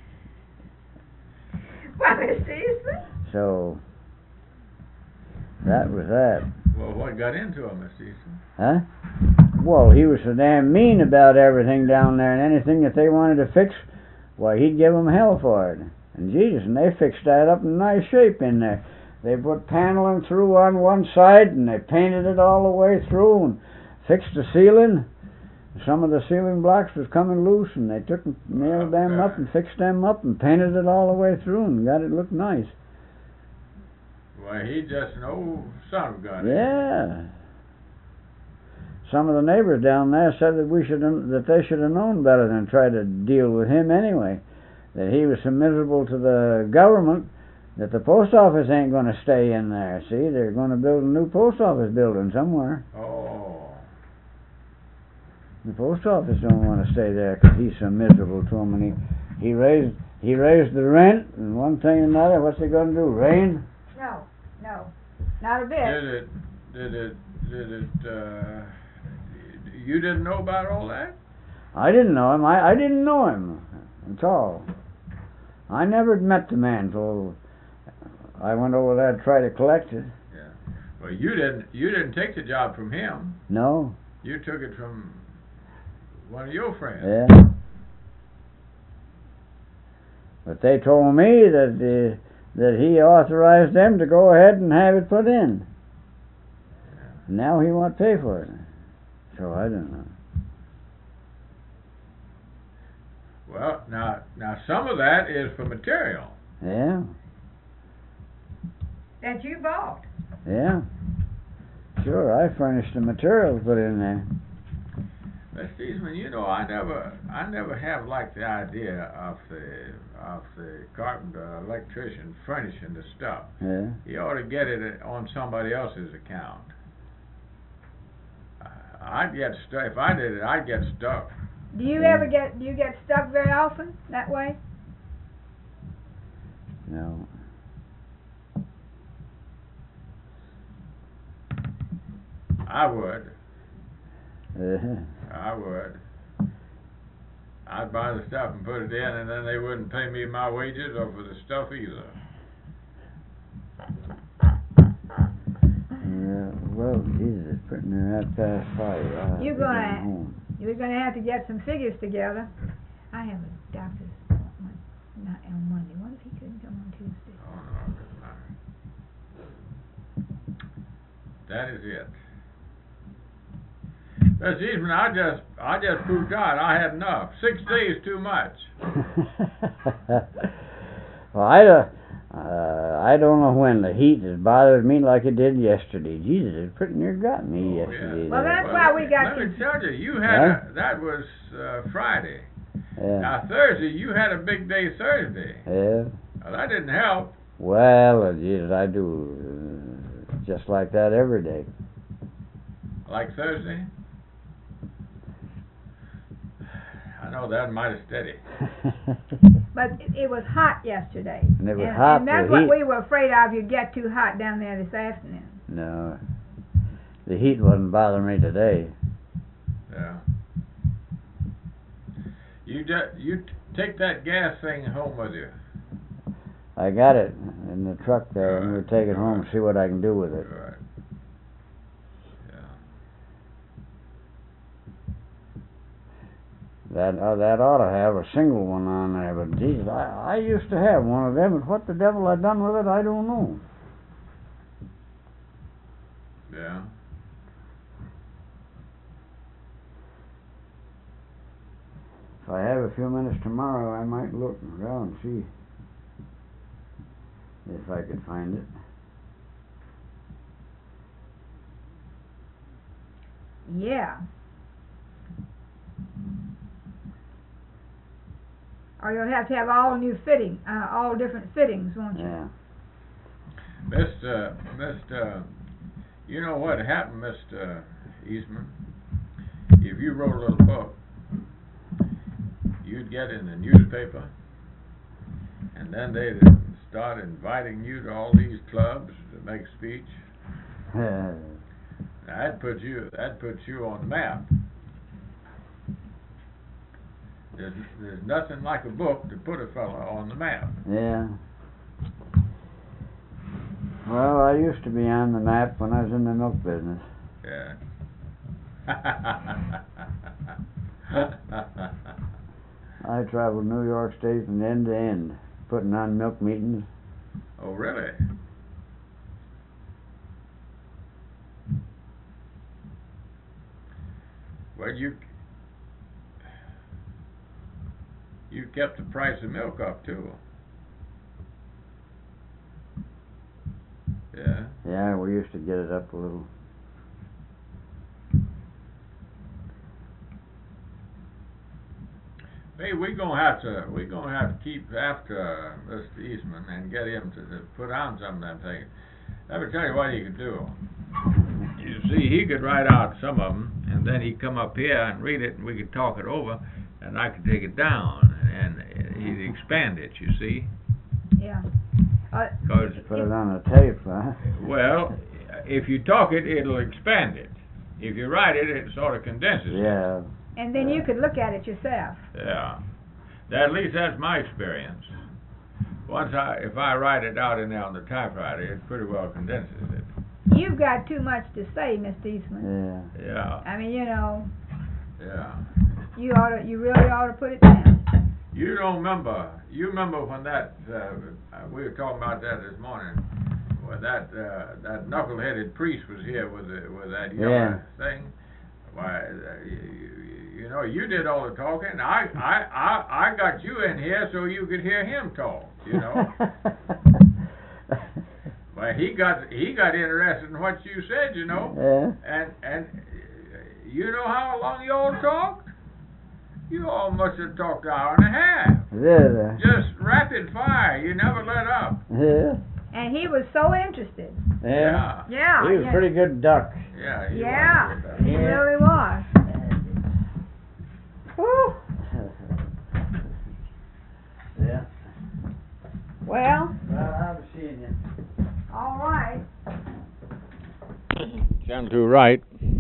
Well, Mister Eastman. So that was that. Well, what got into him, Mister Easton? Huh? Well, he was so damn mean about everything down there, and anything that they wanted to fix, why, he'd give them hell for it. And Jesus, and they fixed that up in nice shape in there. They put paneling through on one side, and they painted it all the way through, and fixed the ceiling. Some of the ceiling blocks was coming loose, and they took and nailed them up and fixed them up and painted it all the way through and got it look nice. Well, he just an old son of a gun. Yeah. Some of the neighbors down there said that we should that they should have known better than try to deal with him anyway. That he was so miserable to the government that the post office ain't going to stay in there. See, they're going to build a new post office building somewhere. Oh. The post office don't want to stay there because he's so miserable to them, and he he raised he raised the rent and one thing and another. What's he going to do? Rain? No, no, not a bit. Did it? Did it? Did it? Uh, you didn't know about all that? I didn't know him. I I didn't know him at all. I never met the man till I went over there to try to collect it. Yeah. Well, you didn't. You didn't take the job from him. No. You took it from one of your friends. Yeah. But they told me that uh, that he authorized them to go ahead and have it put in. Yeah. Now he won't pay for it. So I don't know. Well, now, now some of that is for material. Yeah. That you bought. Yeah. Sure, I furnished the material to put in there. Mister Eastman, you know, I never, I never have liked the idea of the, of the carpenter, electrician furnishing the stuff. Yeah. He ought to get it on somebody else's account. I'd get stuck if I did it. I'd get stuck. Do you ever get do you get stuck very often that way? No. I would. Uh-huh. I would. I'd buy the stuff and put it in, and then they wouldn't pay me my wages or for the stuff either. Yeah, well, Jesus, it's pretty near that past five. I'll have You're to get gonna- home. You're gonna have to get some figures together. I have a doctor's appointment not on Monday. What if he couldn't come on Tuesday? Oh, no, it doesn't matter. That is it. Mister Eastman, I just, I just pooped out. I had enough. Six days too much. Well, I, uh, uh, I don't know when the heat has bothered me like it did yesterday. Jesus, it pretty near got me Oh, yesterday. yeah. Well, there. that's why we got Let me to- tell you, you had Huh? a, that was uh, Friday. Yeah. Now Thursday, you had a big day Thursday. Yeah. Well, that didn't help. Well, uh, Jesus, I do uh, just like that every day. Like Thursday. I know that mighty steady. But it, it was hot yesterday. And it was and, hot, And that's the what heat- we were afraid of. You'd get too hot down there this afternoon. No, the heat wasn't bothering me today. Yeah. You ju- you t- take that gas thing home with you. I got it in the truck there. I'm Good, gonna take it home and good. see what I can do with it. Right. Yeah. That uh, that ought to have a single one on there, but Jesus, I, I used to have one of them, but what the devil I done with it, I don't know. Yeah. If I have a few minutes tomorrow, I might look around and see if I could find it. Yeah. Or you'll have to have all new fitting, uh, all different fittings, won't you? Yeah. Mister Mister You know what happened, Mister Eastman? If you wrote a little book, you'd get in the newspaper, and then they'd start inviting you to all these clubs to make a speech. Now, that puts you that puts you on the map. There's there's nothing like a book to put a fella on the map. Yeah. Well, I used to be on the map when I was in the milk business. Yeah. I traveled New York State from end to end, putting on milk meetings. Oh, really? Well, you you kept the price of milk up too. Yeah. Yeah, we used to get it up a little. Hey, we're gonna have to we're gonna have to keep after Mister Eastman and get him to, to put on some of them things. Let me tell you what he could do. You see, he could write out some of them, and then he'd come up here and read it, and we could talk it over, and I could take it down, and he'd expand it. You see? Yeah. Uh, 'Cause Put it on a tape, huh? well, if you talk it, it'll expand it. If you write it, it sort of condenses it. Yeah. and then you could look at it yourself. Yeah. That, at least that's my experience. Once I, if I write it out in there on the typewriter, it pretty well condenses it. You've got too much to say, Mister Eastman. Yeah. Yeah, I mean, you know, yeah. you ought to, you really ought to put it down. You don't remember, you remember when that, uh, we were talking about that this morning, when that, uh, that knuckle-headed priest was here with the, with that yellow Yeah. thing? Why, uh, you, you, you know, you did all the talking. I, I, I, I got you in here so you could hear him talk, you know? Well, he got he got interested in what you said, you know, Yeah. and and uh, you know how long you all talked? You all must have talked an hour and a half, Yeah. just rapid fire. You never let up. Yeah. And he was so interested. Yeah. Yeah. He was yeah. a pretty good duck. Yeah. He Yeah, was good. he Yeah. really was. Whew. Yeah. Well, Well, I've seen you. all right. Channel two right.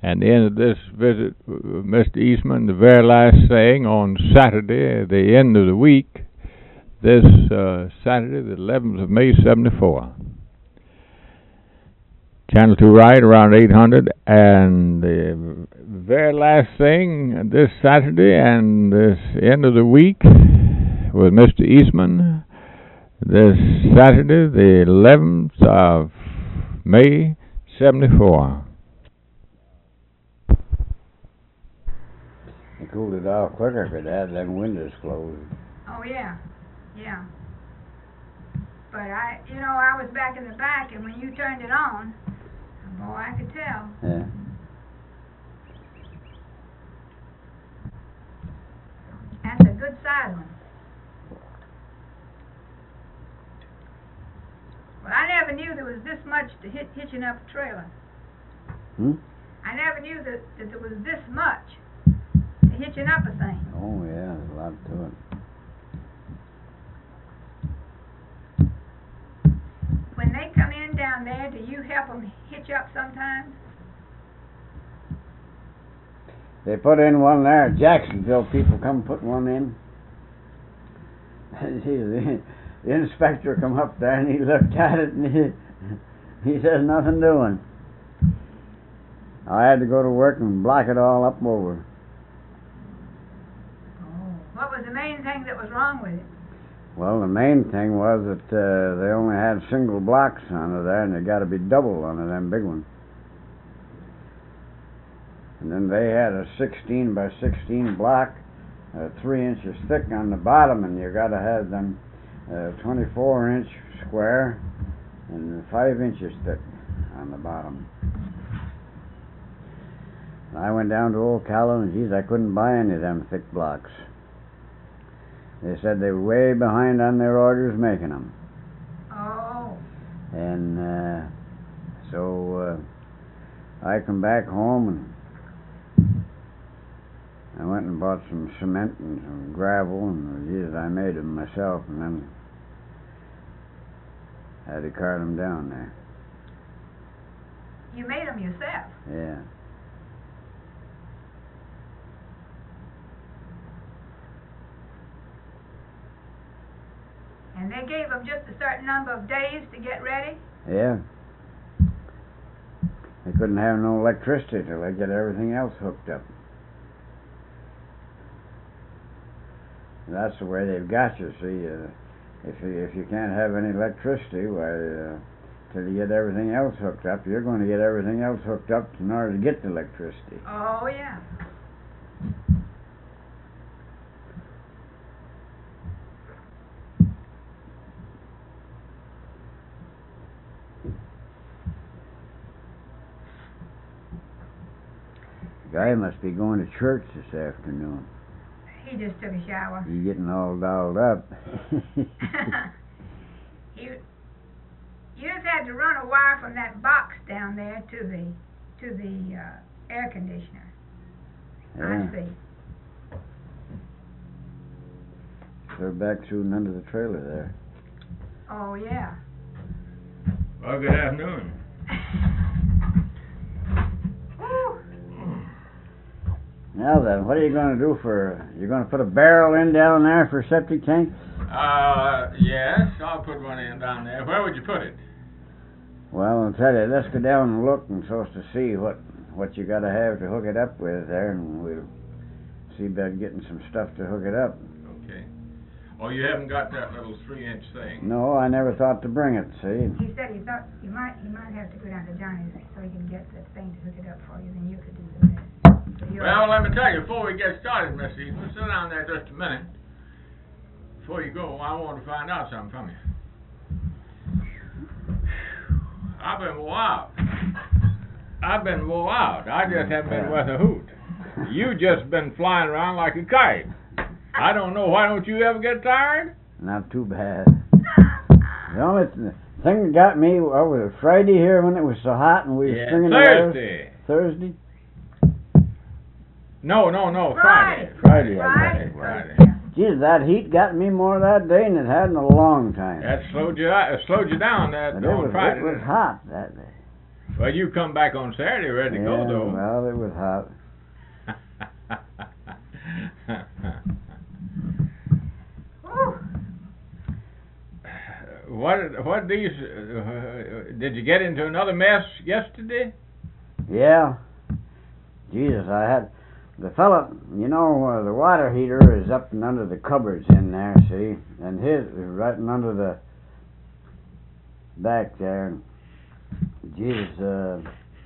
And the end of this visit, uh, Mister Eastman, the very last thing on Saturday, the end of the week, this uh, Saturday, the eleventh of May, seventy-four. Channel two right around eight hundred, and the very last thing this Saturday and this end of the week with Mister Eastman, this Saturday, the eleventh of May, seventy-four. They cooled it off quicker if it had them windows closed. Oh, yeah, yeah. But I, you know, I was back in the back, and when you turned it on, boy, I could tell. Yeah. That's a good size one. Well, I never knew there was this much to hit hitching up a trailer. Hmm? I never knew that, that there was this much to hitching up a thing. Oh, yeah, there's a lot to it. When they come in down there, do you help them hitch up sometimes? They put in one there at Jacksonville. People come put one in. the, the inspector come up there and he looked at it and he, he says nothing doing. I had to go to work and block it all up over. Oh, what was the main thing that was wrong with it? Well, the main thing was that uh, they only had single blocks under there, and they got to be double under them big ones. And then they had a sixteen by sixteen block, uh, three inches thick on the bottom, and you got to have them uh, twenty-four inch square and five inches thick on the bottom. And I went down to Old Callow, and geez, I couldn't buy any of them thick blocks. They said they were way behind on their orders making them. Oh. And uh, so uh, I come back home and I went and bought some cement and some gravel, and geez, I made them myself, and then had to cart them down there. You made them yourself? Yeah. And they gave them just a certain number of days to get ready? Yeah. They couldn't have no electricity till they get everything else hooked up. And that's the way they've got you, see. Uh, if, you, if you can't have any electricity, why, uh, till you get everything else hooked up, you're going to get everything else hooked up in order to get the electricity. Oh, yeah. Guy must be going to church this afternoon. He just took a shower. He's getting all dolled up. you, you just had to run a wire from that box down there to the to the uh, air conditioner. Yeah. I see. They're back through and under the trailer there. Oh, yeah. Well, good afternoon. Now then, what are you going to do for, you going to put a barrel in down there for septic tank? Uh, yes, I'll put one in down there. Where would you put it? Well, I'll tell you, let's go down and look and so as to see what, what you got to have to hook it up with there, and we'll see about getting some stuff to hook it up. Okay. Oh, you haven't got that little three-inch thing? No, I never thought to bring it, see. He said he thought you might, you might have to go down to Johnny's so he can get that thing to hook it up for you, then you could do the rest. Well, let me tell you, before we get started, Mister Eastman, sit down there just a minute. Before you go, I want to find out something from you. I've been wore out. I've been wore out. I just haven't been worth a hoot. You just been flying around like a kite. I don't know, why don't you ever get tired? Not too bad. The only th- thing that got me, well, was it Friday here when it was so hot and we were Yeah, stringing Thursday. the wires? Thursday? No, no, no, Friday. Friday, I Friday. guess. Friday. Geez, that heat got me more that day than it had in a long time. That slowed you out, it slowed you down that But it on was, Friday. it was hot that day. Well, you come back on Saturday ready to yeah, go, though. well, it was hot. Whew. What what these uh, did you get into another mess yesterday? Yeah. Jesus, I had the fella. You know, uh, the water heater is up and under the cupboards in there. See, and his is right and under the back there. Jesus, uh,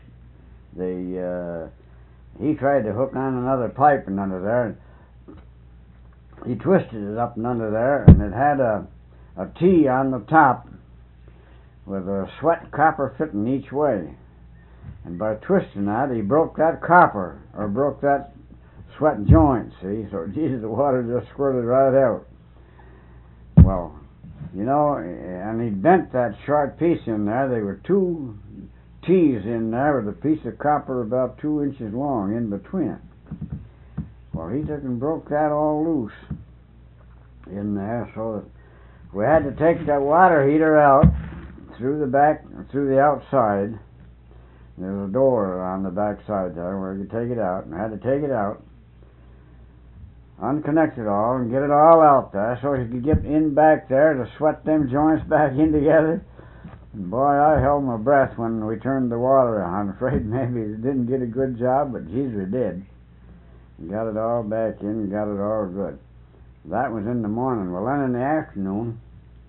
the uh, he tried to hook on another pipe and under there. And he twisted it up and under there, and it had a a T on the top with a sweat copper fitting each way. And by twisting that, he broke that copper, or broke that sweat joint, see? So, Jesus, the water just squirted right out. Well, you know, and he bent that short piece in there. There were two T's in there with a piece of copper about two inches long in between. Well, he took and broke that all loose in there, so that we had to take that water heater out through the back, through the outside. There's a door on the back side there where you could take it out, and I had to take it out, unconnect it all, and get it all out there so you could get in back there to sweat them joints back in together. And boy, I held my breath when we turned the water on. I'm afraid maybe it didn't get a good job, but geez, we did. We got it all back in and got it all good. That was in the morning. Well, then in the afternoon,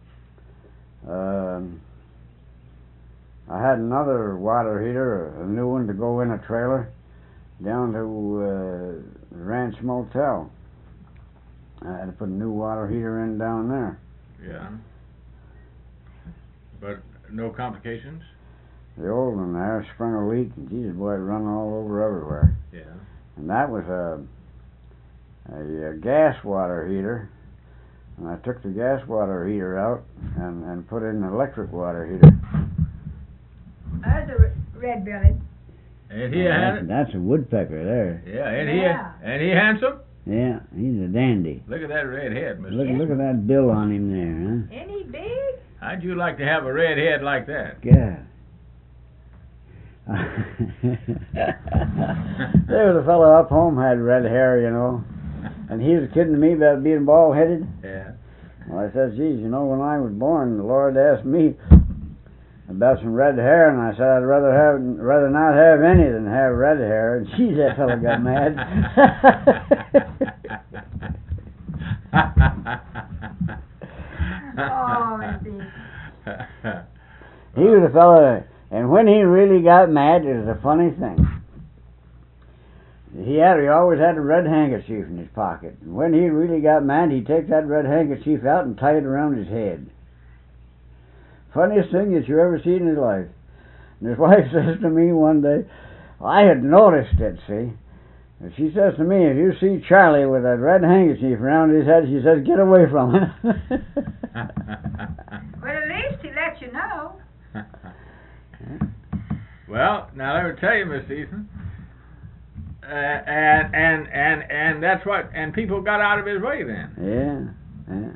uh, I had another water heater, a new one, to go in a trailer down to uh, the Ranch Motel. I had to put a new water heater in down there. Yeah. But no complications? The old one there sprung a leak, and Jesus, boy, it run all over everywhere. Yeah. And that was a a, a gas water heater, and I took the gas water heater out and, and put in an electric water heater. There's a red-bellied. Ain't he Oh, a that's, hand- that's a woodpecker there. Yeah, ain't Yeah. he? Ain't he handsome? Yeah, he's a dandy. Look at that red head, Mister Look, look at that bill on him there, Ain't he big? How'd you like to have a red head like that? huh? God. There was a fellow up home had red hair, you know, and he was kidding me about being bald-headed. Yeah. Well, I said, geez, you know, when I was born, the Lord asked me about some red hair, and I said I'd rather have rather not have any than have red hair. And geez, that fellow got mad. Oh, Mister He was a fellow, and when he really got mad, it was a funny thing. He had, he always had a red handkerchief in his pocket. And when he really got mad, he'd take that red handkerchief out and tie it around his head. Funniest thing that you ever seen in his life. And his wife says to me one day, I had noticed it, see. And she says to me, if you see Charlie with that red handkerchief around his head, she says, get away from him. Well, at least he let you know. Well, now let me tell you, Miss Eason, uh, and and and and that's what, and people got out of his way then. Yeah, yeah.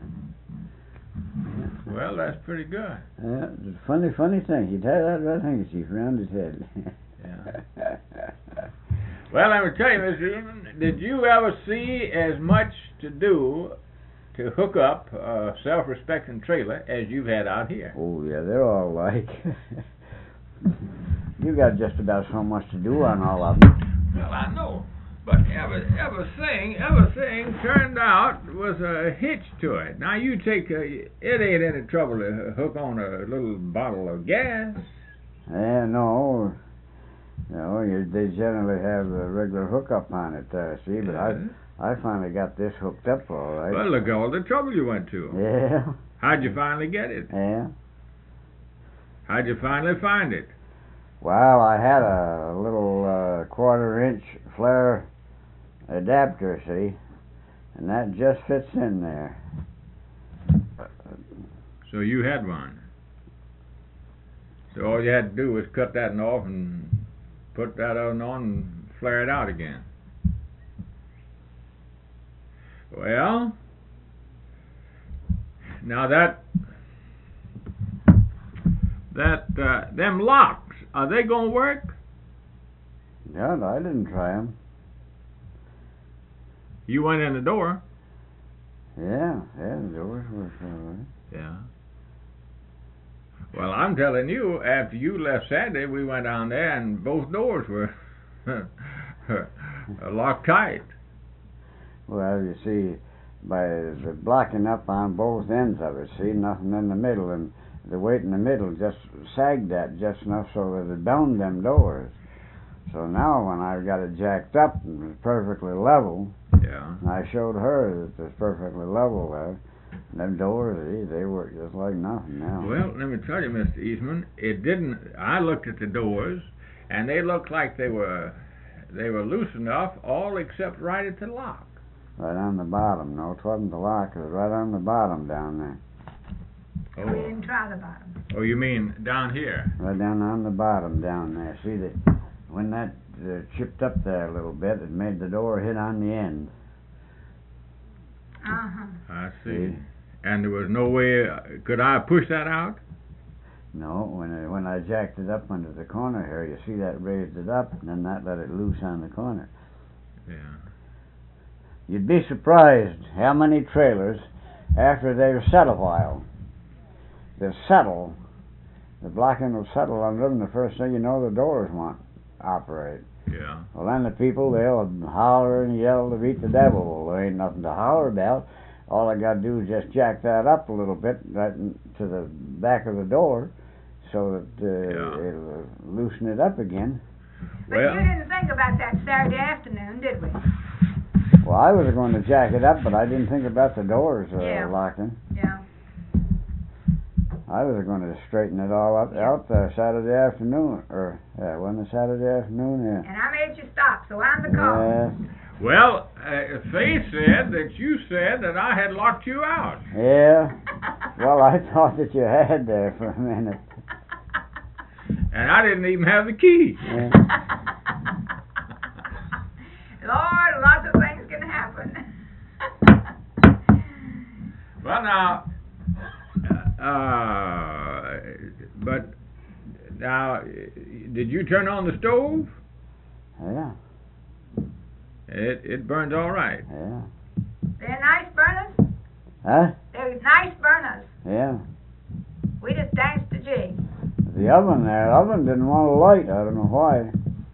Well, that's pretty good. Yeah, it was a funny, funny thing. He'd have that red handkerchief around his head. Yeah. Well, let me tell you, Mister Eason, did you ever see as much to do to hook up a self-respecting trailer as you've had out here? Oh, yeah, they're all like. You got just about so much to do on all of them. Well, I know, but every, everything, everything turned out was a hitch to it. Now you take, a, it ain't any trouble to hook on a little bottle of gas. Yeah, no. No, you, they generally have a regular hookup on it there, see, but Yeah. I I finally got this hooked up all right. Well, look at all the trouble you went to. Yeah, How'd you finally get it? yeah. How'd you finally find it? Well, I had a little uh, quarter-inch flare adapter, see, and that just fits in there. So you had one. So all you had to do was cut that off and put that on and flare it out again. Well, now that that uh, them locks, are they gonna work? Yeah, I didn't try 'em. You went in the door. Yeah, yeah, the doors were all right. Yeah. Well, I'm telling you, after you left Saturday, we went down there and both doors were locked tight. Well, you see, by the blocking up on both ends of it, see, nothing in the middle, and the weight in the middle just sagged that just enough so that it bound them doors. So now when I got it jacked up and it was perfectly level, Yeah. and I showed her that it was perfectly level there, and them doors, they, they work just like nothing now. Well, let me tell you, Mister Eastman, it didn't. I looked at the doors, and they looked like they were they were loose enough, all except right at the lock. Right on the bottom. No, it wasn't the lock. It was right on the bottom down there. We didn't try the bottom. Oh, you mean down here? Right down on the bottom down there. See, the, when that uh, chipped up there a little bit, it made the door hit on the end. Uh-huh. I see. See? And there was no way. Uh, could I push that out? No, when I, when I jacked it up under the corner here, you see that raised it up, and then that let it loose on the corner. Yeah. You'd be surprised how many trailers, after they've set a while, they'll settle, the blocking will settle under them, the first thing you know, the doors won't operate. Yeah. Well, then the people, they'll holler and yell to beat the devil. Well, there ain't nothing to holler about. All I got to do is just jack that up a little bit right in, to the back of the door so that uh, Yeah. it'll loosen it up again. But Well- you didn't think about that Saturday afternoon, did we? Well, I was going to jack it up, but I didn't think about the doors uh, Yeah. locking. Yeah. I was going to straighten it all up out there Saturday afternoon, or yeah, wasn't it Saturday afternoon? Yeah. And I made you stop, so I'm the cause. Yeah. Well, uh, Faye said that you said that I had locked you out. Yeah. Well, I thought that you had there for a minute. And I didn't even have the key. Yeah. Lord, lots of things can happen. Well, now, uh, but now, did you turn on the stove? Yeah. It it burns all right. Yeah. They're nice burners. Huh? They're nice burners. Yeah. We just danced the jig. The oven there, the oven didn't want to light. I don't know why.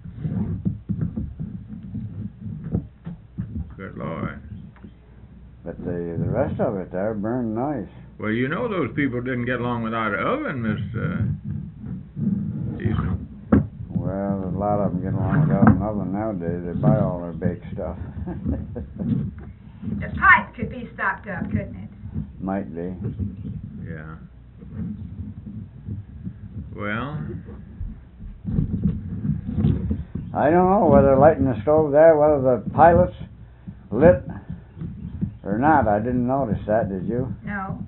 Good Lord. But the the rest of it there burned nice. Well, you know those people didn't get along without an oven, Mister Eastman. Well, a lot of them get along without an oven nowadays. They buy all their baked stuff. The pipe could be stopped up, couldn't it? Might be. Yeah. Well, I don't know whether lighting the stove there, whether the pilot's lit or not. I didn't notice that, did you? No.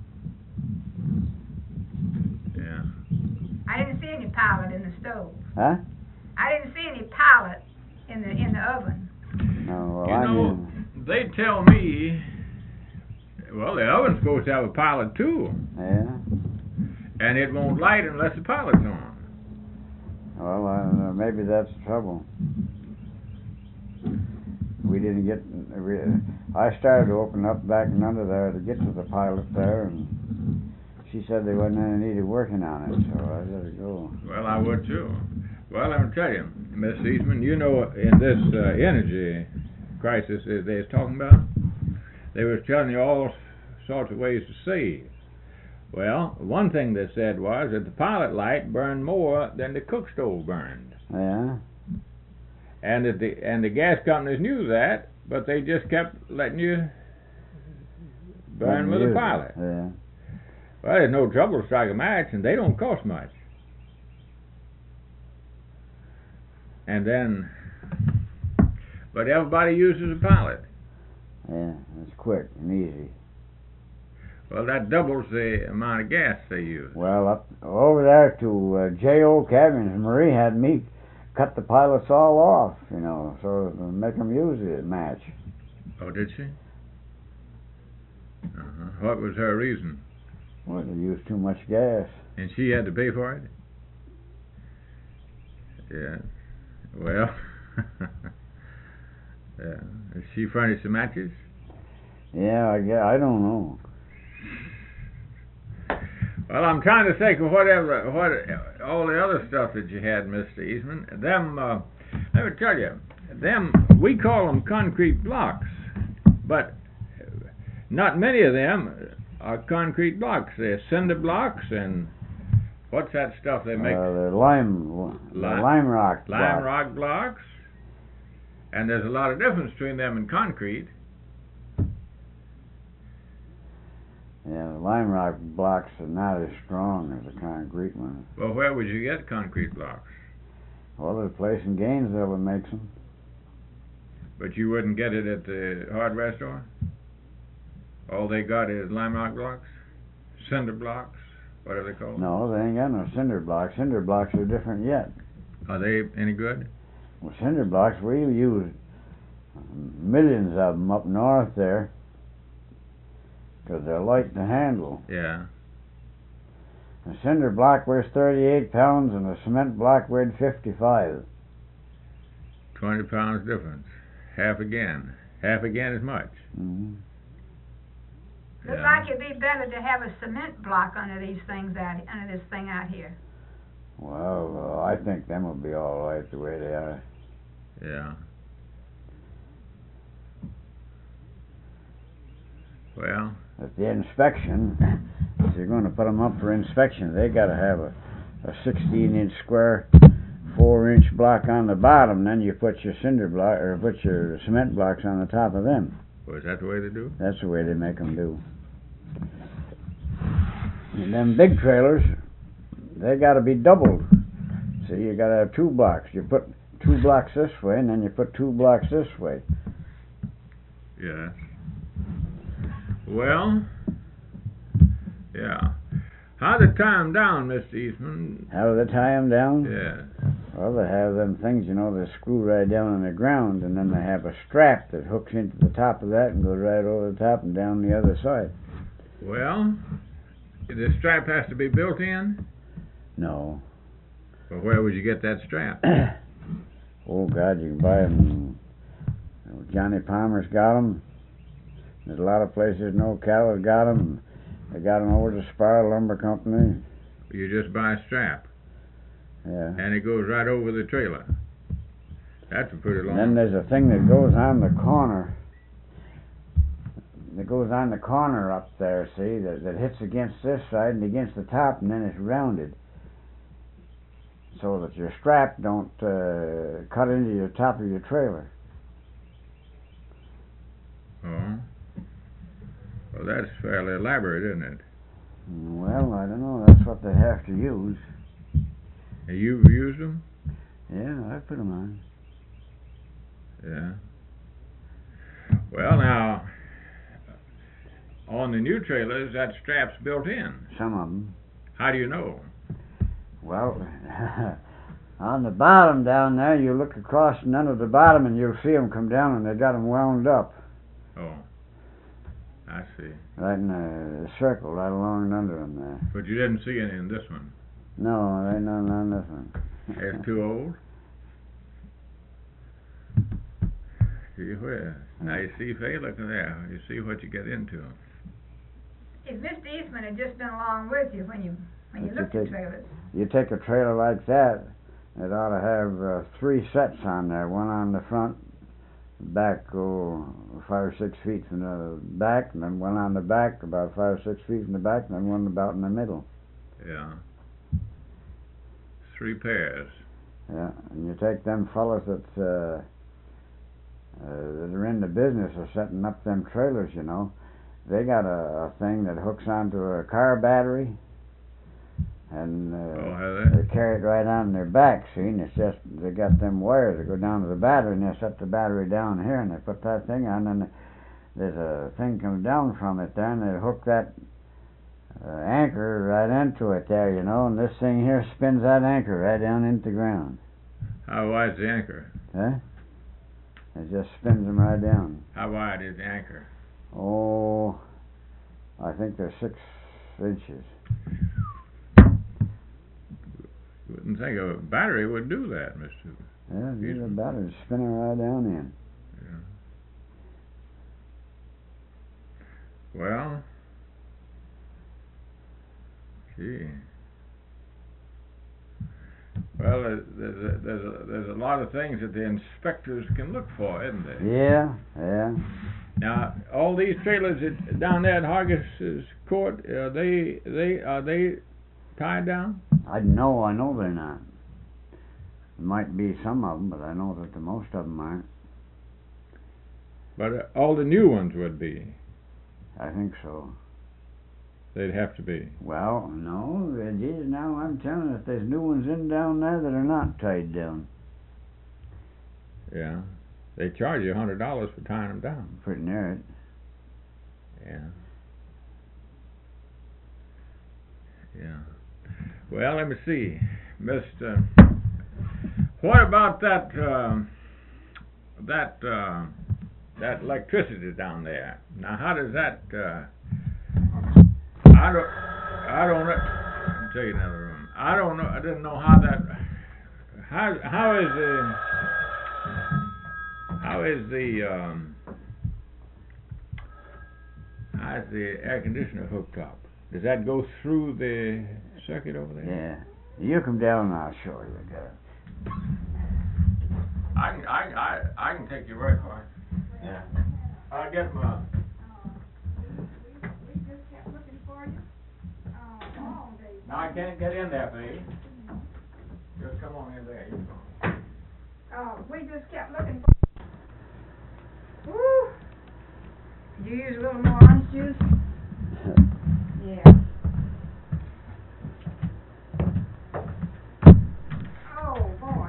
yeah. I didn't see any pilot in the stove. Huh? I didn't see any pilot in the in the oven. No, well, You I know, didn't. they tell me, well, the oven's supposed to have a pilot too, Yeah. and it won't light unless the pilot's on. Well, uh, maybe that's the trouble. We didn't get. We, I started to open up back and under there to get to the pilot there, and she said there wasn't any needed working on it, so I let it go. Well, I would too. Well, let me tell you, Miss Eastman, you know, in this uh, energy crisis that they was talking about, they was telling you all sorts of ways to save. Well, one thing they said was that the pilot light burned more than the cook stove burned, Yeah. and that the and the gas companies knew that, but they just kept letting you burn with Use the it. pilot. Yeah. Well, there's no trouble to strike a match, and they don't cost much. And then, but everybody uses a pilot. Yeah. It's quick and easy. Well, that doubles the amount of gas they use. Well, up over there to uh, J O Cabins, Marie had me cut the pilots all off, you know, so to make them use the match. Oh, did she? Uh-huh. What was her reason? Well, they use too much gas. And she had to pay for it? Yeah. Well, yeah. Does she furnish the matches? Yeah, I guess, I don't know. Well, I'm trying to think of whatever, what, all the other stuff that you had, Mister Eastman. Them, uh, let me tell you, them, we call them concrete blocks, but not many of them are concrete blocks. They're cinder blocks and what's that stuff they make? Uh, the lime, the Lime- lime rock. Lime block. rock blocks. And there's a lot of difference between them and concrete. Yeah, the lime rock blocks are not as strong as the concrete ones. Well, where would you get concrete blocks? Well, there's a place in Gainesville that makes them. But you wouldn't get it at the hardware store? All they got is lime rock blocks? Cinder blocks? What are they called? No, they ain't got no cinder blocks. Cinder blocks are different yet. Are they any good? Well, cinder blocks, we use millions of them up north there because they're light to handle. Yeah. A cinder block weighs thirty-eight pounds and a cement block weighed fifty-five. Twenty pounds difference. Half again. Half again as much. Mm-hmm. Looks Yeah. like it'd be better to have a cement block under these things out, under this thing out here. Well, uh, I think them will be all right the way they are. Yeah. Well, At the inspection, if you're going to put them up for inspection, they got to have a, a sixteen inch square, four inch block on the bottom. Then you put your cinder block or put your cement blocks on the top of them. was that the way they do? That's the way they make them do. And them big trailers, they got to be doubled. See, you got to have two blocks. You put two blocks this way, and then you put two blocks this way. Yes. Well, yeah. How they tie 'em down, Mister Eastman? How do they tie them down? Yeah. Well, they have them things, you know, they screw right down on the ground, and then they have a strap that hooks into the top of that and goes right over the top and down the other side. Well, the strap has to be built in? No. Well, where would you get that strap? Oh, God, you can buy them. Johnny Palmer's got them. There's a lot of places, no Ocala's got them. They got them over to Spar Lumber Company. You just buy a strap, Yeah. and it goes right over the trailer. That's a pretty long... And then there's a thing that goes on the corner. That goes on the corner up there, see, that, that hits against this side and against the top, and then it's rounded. So that your strap don't uh, cut into the top of your trailer. Oh. Well, that's fairly elaborate, isn't it? Well, I don't know. That's what they have to use. And you've used them? Yeah, I put them on. Yeah. Well, now, on the new trailers, that strap's built in. Some of them. How do you know? Well, on the bottom down there, you look across and under the bottom, and you'll see them come down, and they got them wound up. Oh, I see. Right in a circle, right along and under them there. But you didn't see any in this one. No, they ain't none on this one. It's too old? Gee whiz. Now you see, Fay, look at there. You see what you get into. If Mister Eastman had just been along with you when you when you But you looked at take- trailers, You take a trailer like that, it ought to have uh, three sets on there. One on the front, back, oh, five or six feet from the back, and then one on the back, about five or six feet from the back, and then one about in the middle. Yeah. Three pairs. Yeah, and you take them fellas that uh, uh, that are in the business of setting up them trailers, you know, they got a, a thing that hooks onto a car battery, and uh, Oh, have they? they carry it right on their back, see, and it's just, they got them wires that go down to the battery, and they set the battery down here, and they put that thing on, and there's a thing comes down from it there, and they hook that uh, anchor right into it there, you know, and this thing here spins that anchor right down into the ground. How wide's the anchor? Huh? It just spins them right down. How wide is the anchor? Oh, I think they're six inches. wouldn't think a battery would do that, Mister Yeah, these are batteries spinning right down in. Yeah. Well, gee. Well, there's a, there's a, there's a lot of things that the inspectors can look for, isn't there? Yeah, yeah. Now, all these trailers that, down there at Hargis' court, are they they are they tied down? I know, I know they're not. There might be some of them, but I know that the most of them aren't. But uh, all the new ones would be. I think so. They'd have to be. Well, no, uh, geez, now I'm telling you, if there's new ones in down there that are not tied down. Yeah. They charge you a hundred dollars for tying them down. Pretty near it. Yeah. Yeah. Well, let me see, Mister What about that um, that uh, that electricity down there? Now, how does that? Uh, I don't. I don't know. I'll tell you another room. I don't know. I didn't know how that. How how is the how is the um, how is the air conditioner hooked up? Does that go through the circuit over there? Yeah. You come down and I'll show you. Okay? I can, I, I, I can take your word for it. Yeah. I'll get my... We just kept looking for you, uh, all day. No, I can't get in there, babe. Just come on in there. You go. Uh, we just kept looking for you. Woo! Could you use a little more orange juice? Yeah. Oh, boy.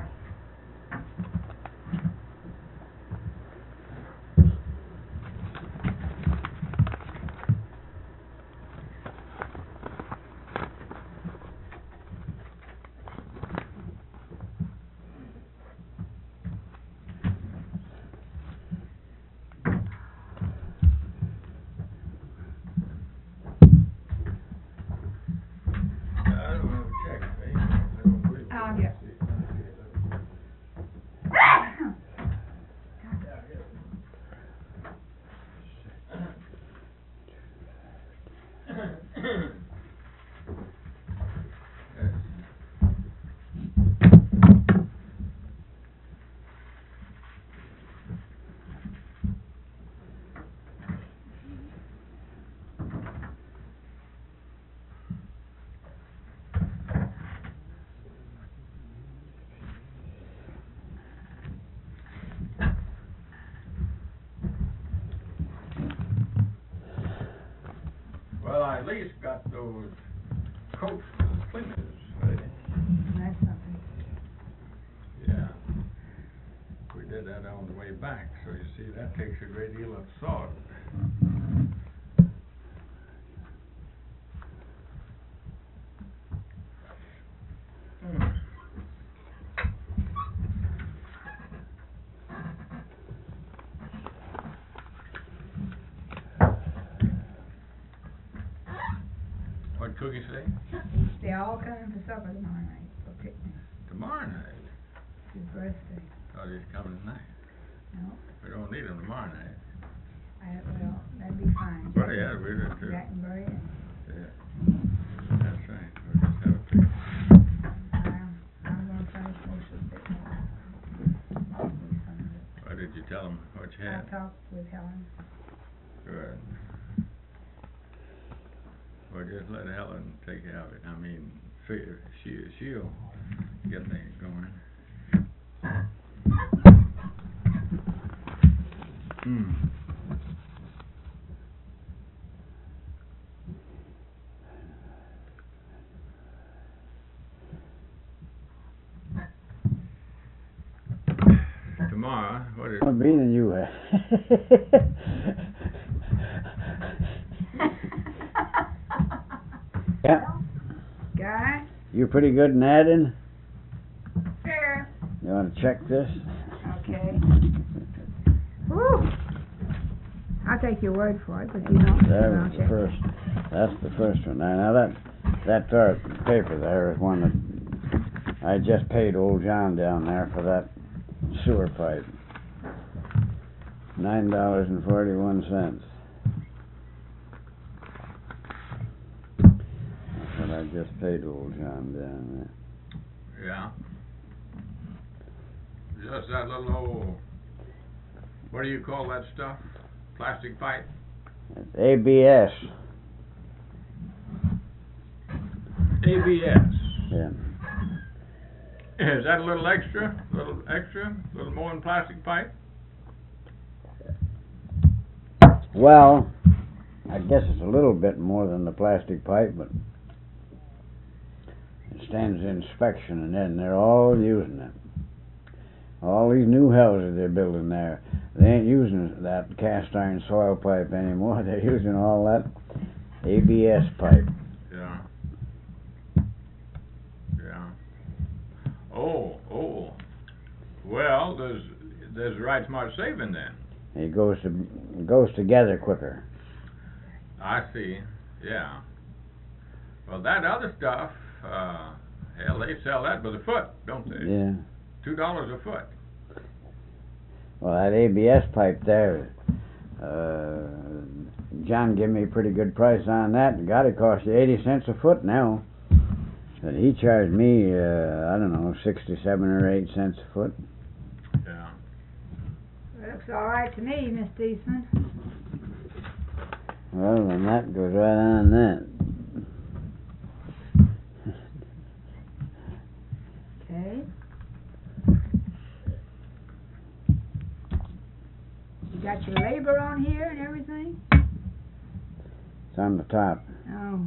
I'll get. Well, I at least got those coats for the cleaners. Right? That's something. Yeah. We did that on the way back, so you see, that takes a great deal of thought. Hmm. What cookies today? They're all coming for supper tomorrow night for picnic. Tomorrow night. It's his birthday. Thought he was coming tonight. No, We don't need him tomorrow night. I, well, that'd be fine. Well, yeah, we did too. Jack and Berry and, Yeah. That's right. We'll just have a picnic. um, I'm gonna finish most of the picnic. I'll do some of it. What did you tell him what you I had? talked with Helen. Good. Well, just let Helen take care of it. I mean, figure she she'll get things going. Hmm. Tomorrow, what is? More bean than you have. Yeah. Guy? You pretty good in adding? Fair. You want to check this? Okay. Woo! I'll take your word for it, but you don't. That I'll was the check. first. That's the first one. Now, now that that there paper there is one that I just paid old John down there for that sewer pipe. Nine dollars and forty-one cents. That's what I just paid old John down there. Yeah. Just that little old, what do you call that stuff? Plastic pipe? It's A B S. A B S. Yeah. Is that a little extra? A little extra? A little more than plastic pipe? Well, I guess it's a little bit more than the plastic pipe, but it stands inspection, and then they're all using it. All these new houses they're building there, they ain't using that cast iron soil pipe anymore. They're using all that A B S pipe. Yeah. Yeah. Oh, oh. Well, there's there's right smart saving then. It goes to it goes together quicker. I see. Yeah. Well, that other stuff, uh, hell, they sell that by the foot, don't they? Yeah. Two dollars a foot. Well, that A B S pipe there, uh, John gave me a pretty good price on that. Got it cost you eighty cents a foot now. But he charged me, uh, I don't know, sixty-seven or eight cents a foot. Yeah. Looks all right to me, Mister Eastman. Well, then that goes right on that. Okay. You got your labor on here and everything? It's on the top. Oh.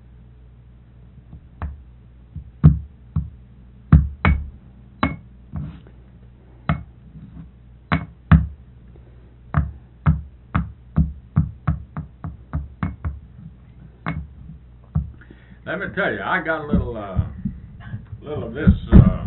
Let me tell you, I got a little, uh, little of this uh,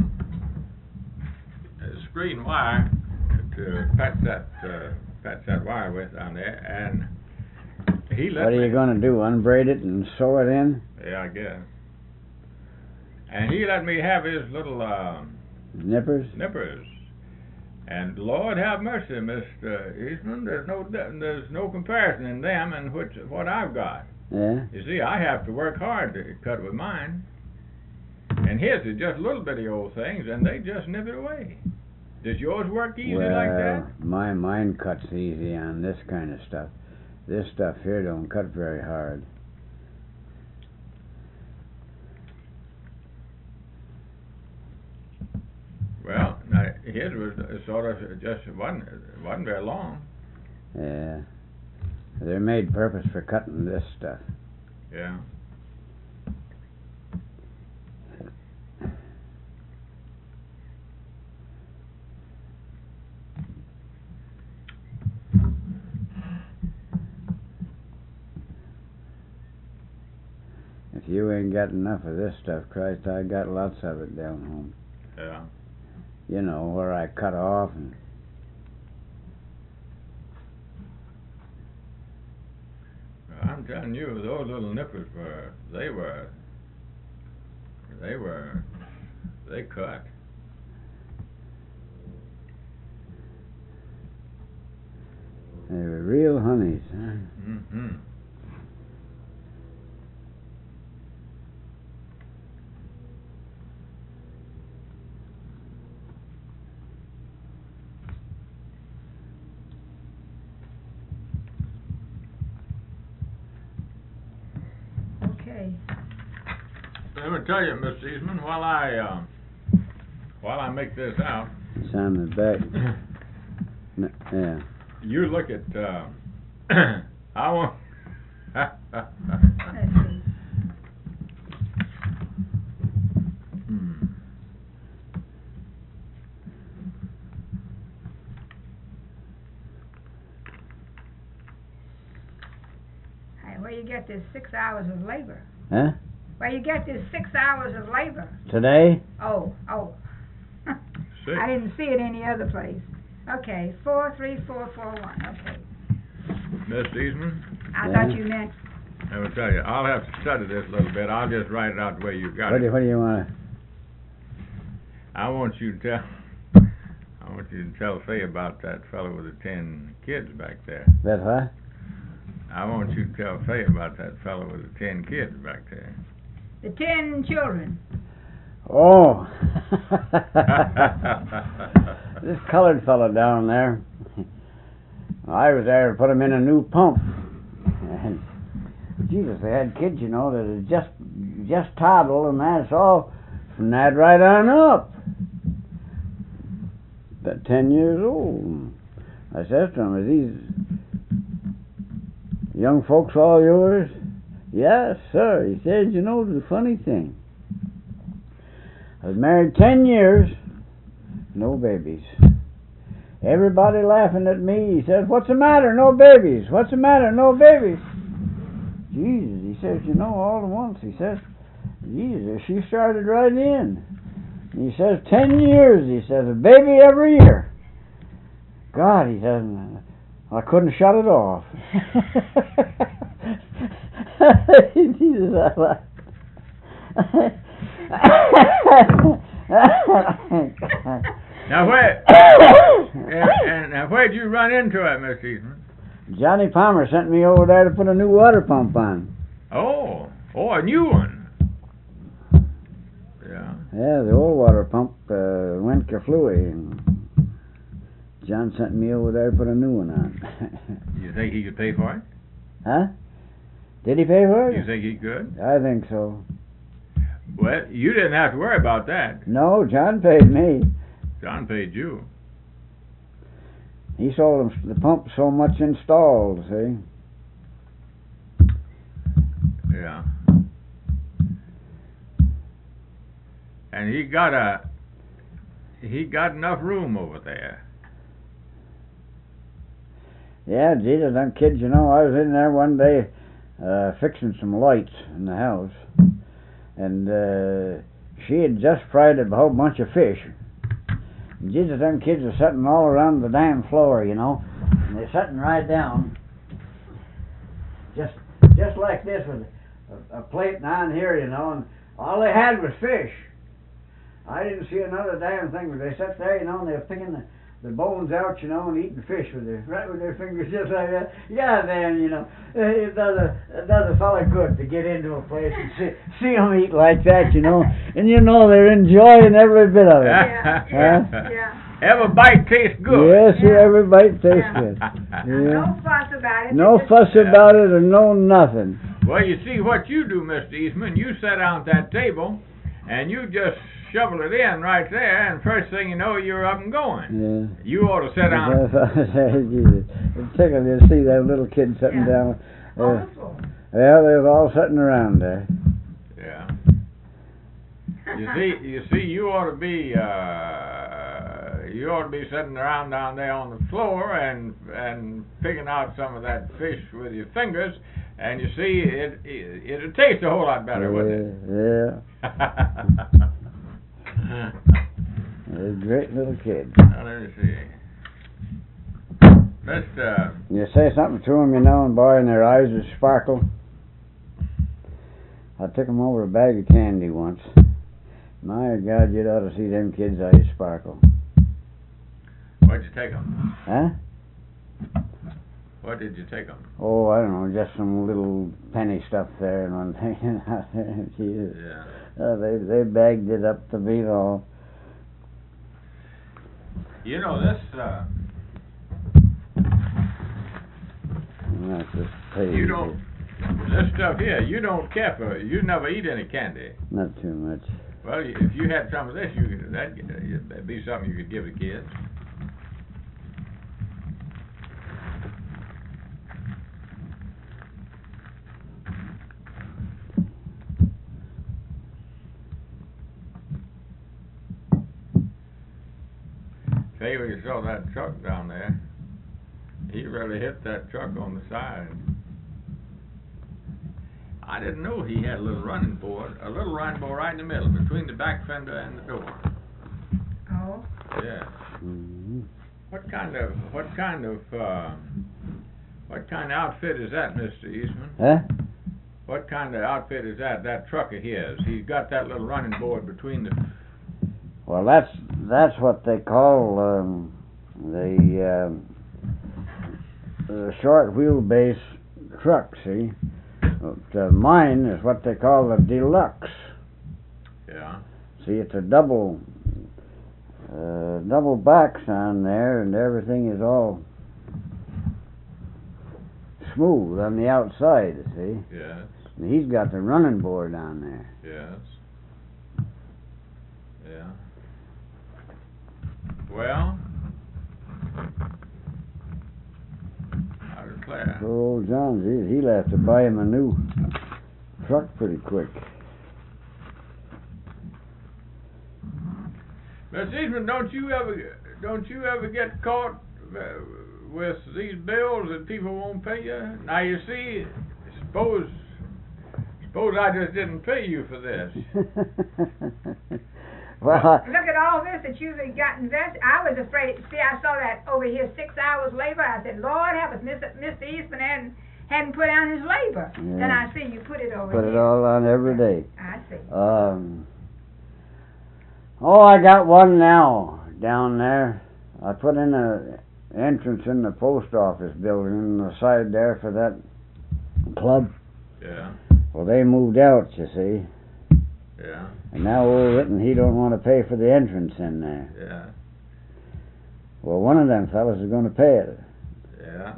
screen wire to patch that, uh, patch that wire with on there, and he let What are me. you going to do, unbraid it and sew it in? Yeah, I guess. And he let me have his little uh, Nippers? nippers. And Lord have mercy, Mister Eastman, there's no there's no comparison in them and which what I've got. Yeah? You see, I have to work hard to cut with mine. And his is just little bitty old things, and they just nip it away. Does yours work easy well, like that? my mine cuts easy on this kind of stuff. This stuff here don't cut very hard. Well, now, his was sort of just wasn't wasn't very long. Yeah. They're made purpose for cutting this stuff. Yeah. If you ain't got enough of this stuff, Christ, I got lots of it down home. Yeah. You know, where I cut off and I'm telling you, those little nippers were, they were, they were, they cut. they were real honeys, huh? Mm-hmm. Okay. Let me tell you, Mister Eastman, while I, uh, while I make this out, It's on the back. N- yeah. you look at, uh, I want, Let's see. hmm. Hey, where you get this six hours of labor? Huh? Where you get this six hours of labor? Today? Oh, oh. Six. I didn't see it any other place. Okay, four, three, four, four, one. Okay. Mister Eastman, I Yeah. thought you meant. let me tell you, I'll have to study this a little bit. I'll just write it out the way you got What do, it. what do you want I want you to tell. I want you to tell Fay about that fellow with the ten kids back there. That what? I want you to tell Fay about that fellow with the ten kids back there. The ten children. Oh. This colored fellow down there. I was there to put him in a new pump. And Jesus, they had kids, you know, that had just just toddled, and that's all from that right on up. About ten years old. I says to him, "Are these young folks all yours?" "Yes, sir." He says, "You know, the funny thing, I was married ten years, no babies. Everybody laughing at me." He says, "What's the matter? No babies. What's the matter? No babies." Jesus, he says, "You know, all at once," he says, "Jesus, she started right in." He says, ten years, he says, a baby every year. God, he says, I couldn't shut it off. Jesus, I laughed. Now where and, and now where'd you run into it, Mister Eastman? Johnny Palmer sent me over there to put a new water pump on. Oh, oh, a new one. Yeah. Yeah, the old water pump uh, went kerflooey, and John sent me over there to put a new one on. You think he could pay for it? Huh? Did he pay for it? You think he could? I think so. Well, you didn't have to worry about that. No, John paid me. John paid you. He sold him the pump so much installed, see? Yeah. And he got a he got enough room over there. Yeah, Jesus, them kids, you know, I was in there one day uh, fixing some lights in the house, and uh, she had just fried a whole bunch of fish. And Jesus, them kids are sitting all around the damn floor, you know, and they're sitting right down, just just like this, with a, a plate on here, you know, and all they had was fish. I didn't see another damn thing, but they sat there, you know, and they were picking the, the bones out, you know, and eating fish with their right with their fingers just like that. Yeah, man, you know, it does a it does a fella good to get into a place and see see them eat like that, you know, and you know they're enjoying every bit of it. Yeah, Huh? yeah, yeah. Every bite tastes good. Yes, Yeah. every bite tastes Yeah. good. No Yeah. fuss about it. No Just- fuss about it or no nothing. Well, you see what you do, Mister Eastman. You sit down at that table, and you just shovel it in right there, and first thing you know, you're up and going. Yeah. You ought to sit down. Jesus. It's tickling you to see them little kids sitting Yeah. down. On Uh, the floor. yeah, they was all sitting around there. Yeah. You see, you see, you ought to be, uh, you ought to be sitting around down there on the floor and and picking out some of that fish with your fingers, and you see, it it it'll taste a whole lot better, wouldn't Yeah. it? They're great little kids. Now, let me see. Let's, uh, You say something to them, you know, and boy, and their eyes would sparkle. I took them over a bag of candy once. My God, you'd ought to see them kids' eyes sparkle. what'd you take them? Huh? What did you take them? Oh, I don't know, just some little penny stuff there and one thing. Jesus. Yeah. Uh, they they bagged it up to beat all. You know, this, uh, And that's just pay. you don't, this stuff here, you don't care for, you never eat any candy. Not too much. Well, you- if you had some of this, you could, that'd, that'd be something you could give the kids. Say, when you saw that truck down there, he really hit that truck on the side. I didn't know he had a little running board, a little running board right in the middle, between the back fender and the door. Oh, Yeah. Mm-hmm. What kind of, what kind of, uh, what kind of outfit is that, Mister Eastman? Huh? What kind of outfit is that, that truck of his? He's got that little running board between the, Well, that's that's what they call um, the, um, the short wheelbase truck. See, but, uh, mine is what they call the deluxe. Yeah. See, it's a double uh, double box on there, and everything is all smooth on the outside. See. Yes. And he's got the running board on there. Yes. Yeah. Well, I declare. Poor old John, he, he'll have to buy him a new truck pretty quick. Mister Eastman, don't you ever, don't you ever get caught uh, with these bills that people won't pay you? Now you see, suppose, suppose I just didn't pay you for this. Well, I, Look at all this that you've got invested. I was afraid. See, I saw that over here, six hours labor. I said, Lord help us, Mister Mister Eastman hadn't hadn't put down his labor. Yeah. Then I see you put it over put here. it all on every day. I see. Um, oh, I got one now down there. I put in a entrance in the post office building on the side there for that club. Yeah. Well, they moved out, you see. Yeah. And now old Litton, he don't want to pay for the entrance in there. Yeah. Well, one of them fellas is going to pay it. Yeah.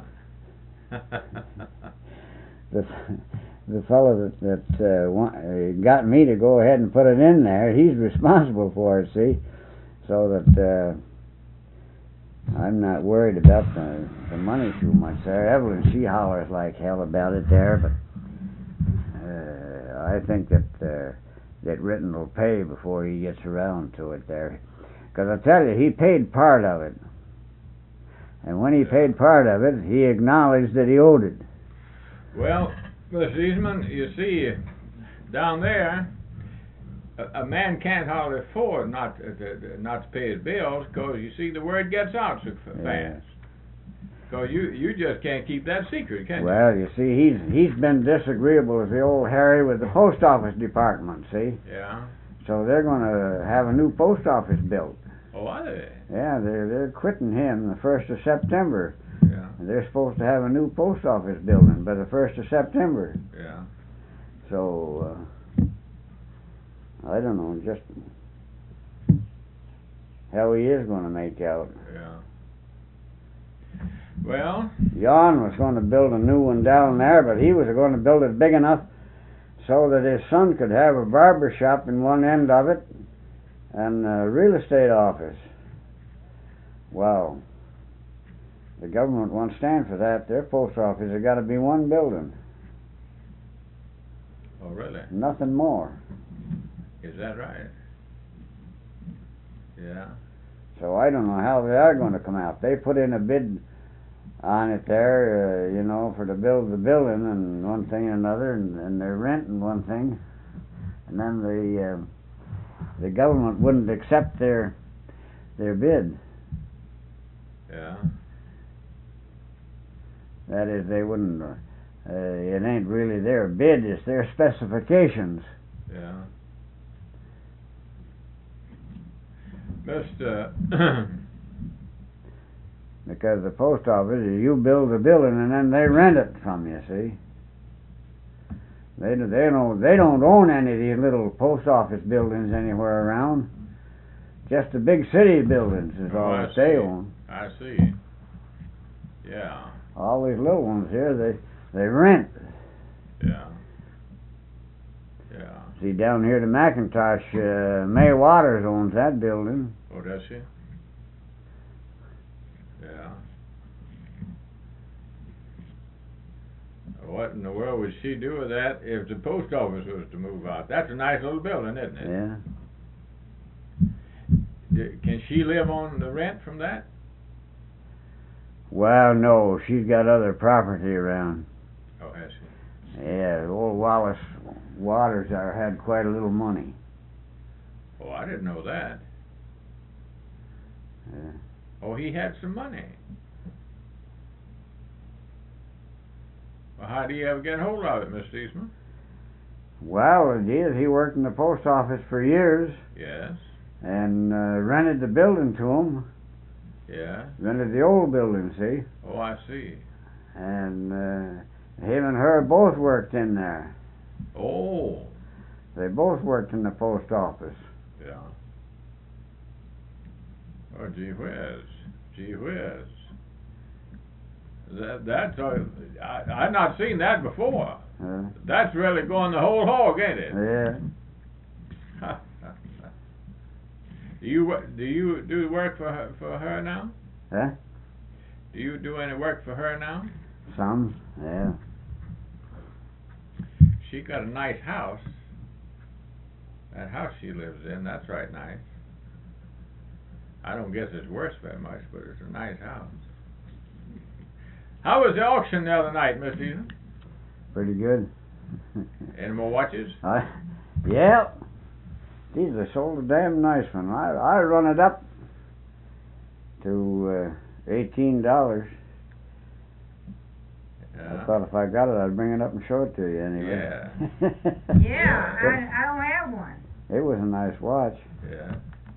The the fellow that that uh, wa- uh, got me to go ahead and put it in there, he's responsible for it. See, so that uh, I'm not worried about the the money too much there. Evelyn, she hollers like hell about it there, but uh, I think that. Uh, that Ritten will pay before he gets around to it there. Because I tell you, he paid part of it. And when he paid part of it, he acknowledged that he owed it. Well, Mister Eastman, you see, down there, a, a man can't hardly afford not to, to, not to pay his bills, because you see the word gets out so f- Yeah. fast. Because you, you just can't keep that secret, can you? Well, you see, he's he's been disagreeable as the old Harry with the post office department, see? Yeah. So they're going to have a new post office built. Oh, are they? Yeah, they're, they're quitting him the first of September. Yeah. And they're supposed to have a new post office building by the first of September. Yeah. So, uh, I don't know, just how he is going to make out. Yeah. Well, Jan was going to build a new one down there, but he was going to build it big enough so that his son could have a barber shop in one end of it and a real estate office. Well, the government won't stand for that. Their post office has got to be one building, oh really? nothing more. Is that right? Yeah. So I don't know how they are going to come out. They put in a bid on it there, uh, you know, for to build the building and one thing and another, and, and they're renting one thing, and then the uh, the government wouldn't accept their their bid. Yeah. That is, they wouldn't. Uh, it ain't really their bid; it's their specifications. Yeah. Mister Because the post office, you build the building and then they rent it from you. See, they do- they don't they don't own any of these little post office buildings anywhere around. Just the big city buildings is Oh, all I that they see. own. I see. Yeah. All these little ones here, they they rent. Yeah. Yeah. See, down here, the McIntosh, uh, May Waters owns that building. Oh, does she? Yeah. What in the world would she do with that if the post office was to move out? That's a nice little building, isn't it? Yeah. D- Can she live on the rent from that? Well, no, she's got other property around. Oh, has she? Yeah, old Wallace Waters there had quite a little money. Oh, I didn't know that. Yeah. Oh, he had some money. Well, how do you ever get hold of it, Mister Eastman? Well, it is. He worked in the post office for years. Yes. and uh, rented the building to him. Yeah. Rented the old building, see? Oh, I see. And uh, him and her both worked in there. Oh. They both worked in the post office. Yeah. Oh, gee whiz. Gee whiz. That, that's, uh, I, I've not seen that before. Uh, That's really going the whole hog, ain't it? yeah. do you wo- do you do work for her, for her now? Huh? Do you do any work for her now? Some, yeah. She got a nice house. That house she lives in, that's right nice. I don't guess it's worth very much, but it's a nice house. How was the auction the other night, Miss Ethan? Pretty good. Any more watches? I, yeah. Geez, they sold a damn nice one. I I run it up to uh, eighteen dollars. Yeah. I thought if I got it, I'd bring it up and show it to you anyway. Yeah. Yeah, I, I don't have one. It was a nice watch. Yeah.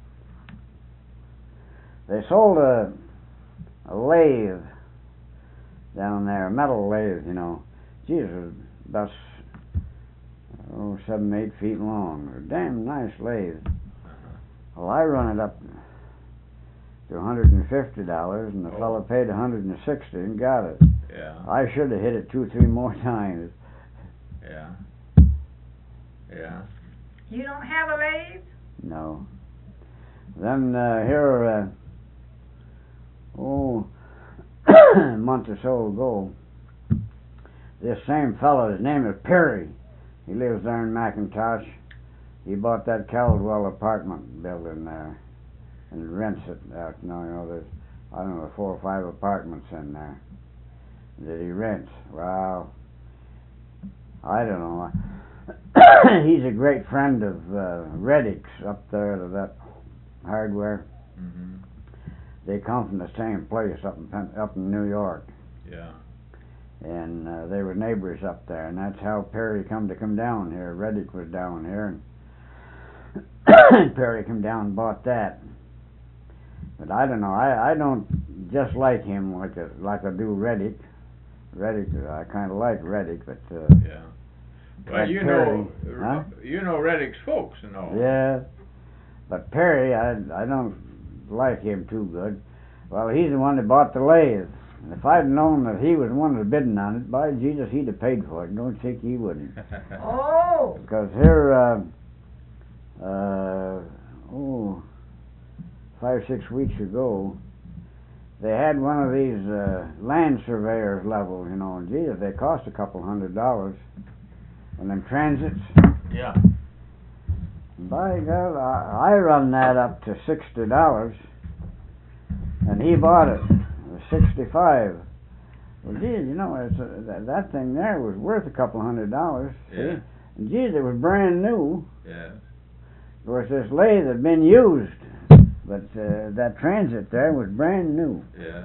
They sold a a lathe down there, a metal lathe, you know. Geez, it was about oh, seven, eight feet long. A damn nice lathe. Well, I run it up to one hundred and fifty dollars, and the Oh. fellow paid one hundred and sixty and got it. Yeah. I should have hit it two, three more times. Yeah. Yeah. You don't have a lathe? No. Then uh, here, uh, oh, a month or so ago, this same fellow, his name is Perry. He lives there in McIntosh. He bought that Caldwell apartment building there and rents it out. You know, you know, there's, I don't know, four or five apartments in there that he rents. Well, I don't know. He's a great friend of uh, Reddick's up there to that hardware. Mhm. They come from the same place up in Pen- up in New York, Yeah. and uh, they were neighbors up there, and that's how Perry come to come down here. Reddick was down here, and Perry come down and bought that. But I don't know. I, I don't just like him like a, like I do Reddick. Reddick, I kind of like Reddick, but uh, Yeah. Well, Like you Perry, know, huh? you know Reddick's folks and all. yeah. But Perry, I I don't like him too good. Well, he's the one that bought the lathe. And if I'd known that he was the one that bidding on it, by Jesus, he'd have paid for it. Don't think he wouldn't. Oh, Because here, uh, uh, oh, five, six weeks ago, they had one of these uh, land surveyors level, you know, and Jesus, they cost a couple hundred dollars. And them transits, Yeah. by God, I, I run that up to sixty dollars, and he bought it for sixty-five. Well, geez, you know, it's a, that, that thing there was worth a couple hundred dollars. See? Yeah. And geez, it was brand new. Yes. Of course, this lathe had been used, but uh, that transit there was brand new. Yes.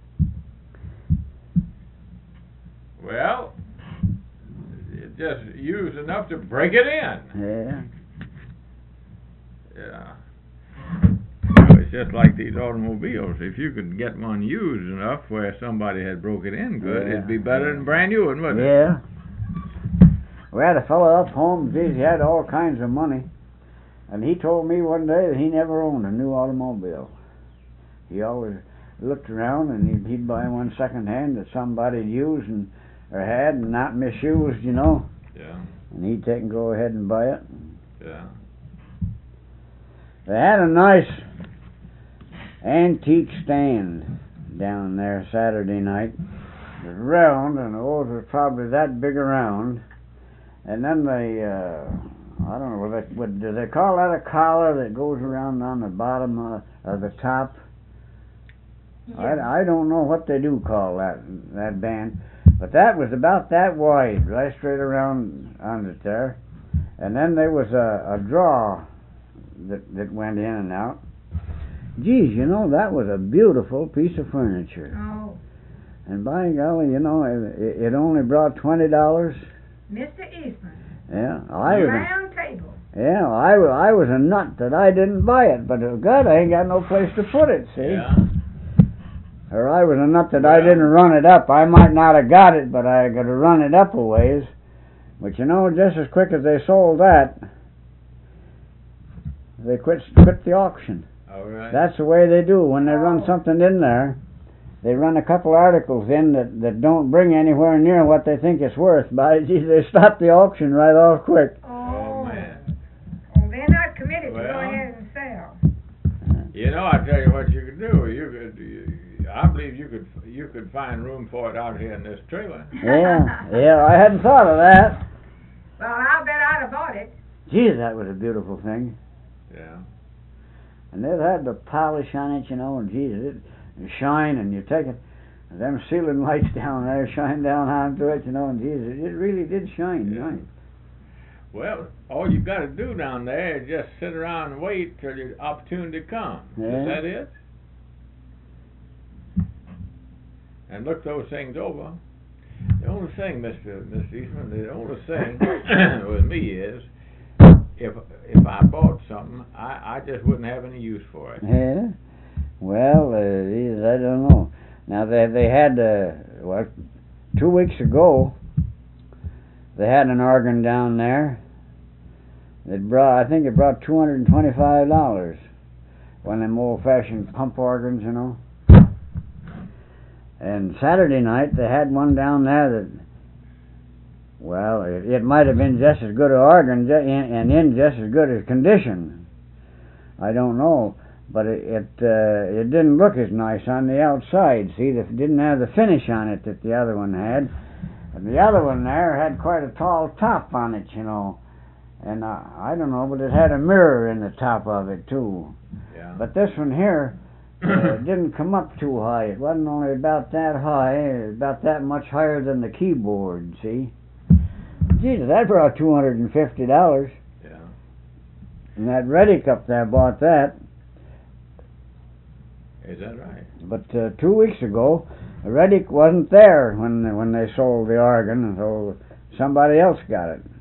Well, it just used enough to break it in. Yeah. Yeah. Well, it's just like these automobiles. If you could get one used enough where somebody had broke it in good, Yeah. it'd be better than brand new, wouldn't it? Yeah. We had a fellow up home, geez, he had all kinds of money. And he told me one day that he never owned a new automobile. He always looked around and he'd, he'd buy one second hand that somebody'd used and, or had and not misused, you know. Yeah. And he'd take and go ahead and buy it. Yeah. They had a nice antique stand down there Saturday night. It was round, and the oars was probably that big around. And then they, uh, I don't know, what, they, what do they call that, a collar that goes around on the bottom uh, of the top? yeah. I, I don't know what they do call that that band, but that was about that wide, right straight around on it there. And then there was a, a draw that that went in and out. Geez, you know, that was a beautiful piece of furniture. Oh, And by golly, you know, it, it only brought twenty dollars. Mister Eastman, Yeah, I was. round table. Yeah, I, wa- I was a nut that I didn't buy it, but uh, God, I ain't got no place to put it, see? Yeah. Or I was a nut that I Well- didn't run it up. I might not have got it, but I could have run it up a ways. But you know, just as quick as they sold that, they quit quit the auction. All right. That's the way they do. When they run Oh. something in there, they run a couple articles in that, that don't bring anywhere near what they think it's worth. By geez, they stop the auction right off quick. Oh, Oh, man. well, they're not committed to go Well. ahead and sell. You know, I tell you what you could do. You could, you, I believe you could, you could find room for it out here in this trailer. Yeah, yeah, I hadn't thought of that. Well, I'll bet I'd have bought it. Geez, that was a beautiful thing. Yeah. And it had the polish on it, you know, and geez, it, it shine, and you take it, them ceiling lights down there shine down onto it, you know, and geez, it, it really did shine Yeah. nice. Well, all you got to do down there is just sit around and wait till your opportunity comes. Yeah. Is that it? And look those things over. The only thing, Mister Mister Eastman, the only thing with me is, if if I bought something, I, I just wouldn't have any use for it. Yeah. Well, uh, geez, I don't know. Now they they had uh, what two weeks ago. They had an organ down there. It brought, I think it brought two hundred and twenty-five dollars. One of them old-fashioned pump organs, you know. And Saturday night they had one down there that, well, it, it might have been just as good an organ ju- in, and in just as good a condition. I don't know, but it it, uh, it didn't look as nice on the outside. See, it didn't have the finish on it that the other one had. And the other one there had quite a tall top on it, you know. And uh, I don't know, but it had a mirror in the top of it too. Yeah. But this one here uh, didn't come up too high. It wasn't only about that high, about that much higher than the keyboard, see? Jesus, that brought two hundred and fifty dollars. Yeah. And that Reddick up there bought that. Is that right? But uh, two weeks ago, Reddick wasn't there when when they sold the organ, so somebody else got it.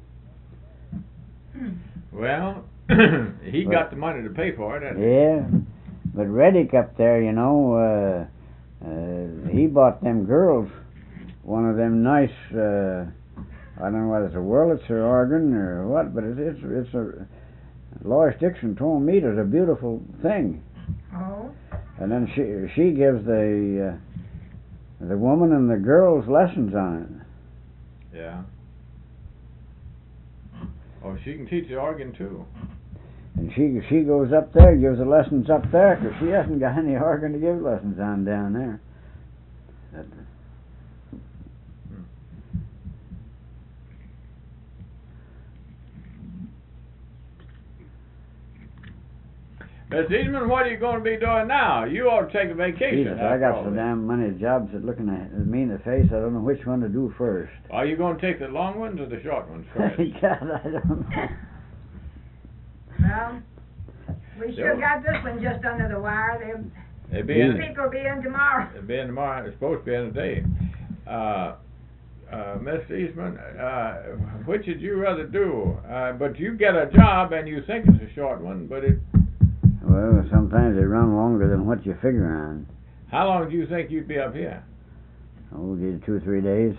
Well, he got the money to pay for it, didn't he? Yeah, but Reddick up there, you know, uh, uh, he bought them girls one of them nice, uh, I don't know whether it's a Wurlitzer organ or what, but it's it's, it's a, Lois Dixon told me it was a beautiful thing. Oh. And then she she gives the uh, the woman and the girls lessons on it. Yeah. Oh, she can teach the organ too. And she she goes up there, gives the lessons up there, 'cause she hasn't got any organ to give lessons on down there. That, Miss Eastman, what are you going to be doing now? You ought to take a vacation. Jesus, I after got all so this. damn many jobs at looking at me in the face, I don't know which one to do first. Are you going to take the long ones or the short ones first? God, I don't know. Well, we sure got this one just under the wire. They'll, They'll be Yeah. in, people will be in tomorrow. they'll be in tomorrow. It's supposed to be in a day. Uh, uh, Miss Eastman, uh, which would you rather do? Uh, but you get a job and you think it's a short one, but it. Well, sometimes they run longer than what you figure on. How long do you think you'd be up here? Oh, geez, two or three days.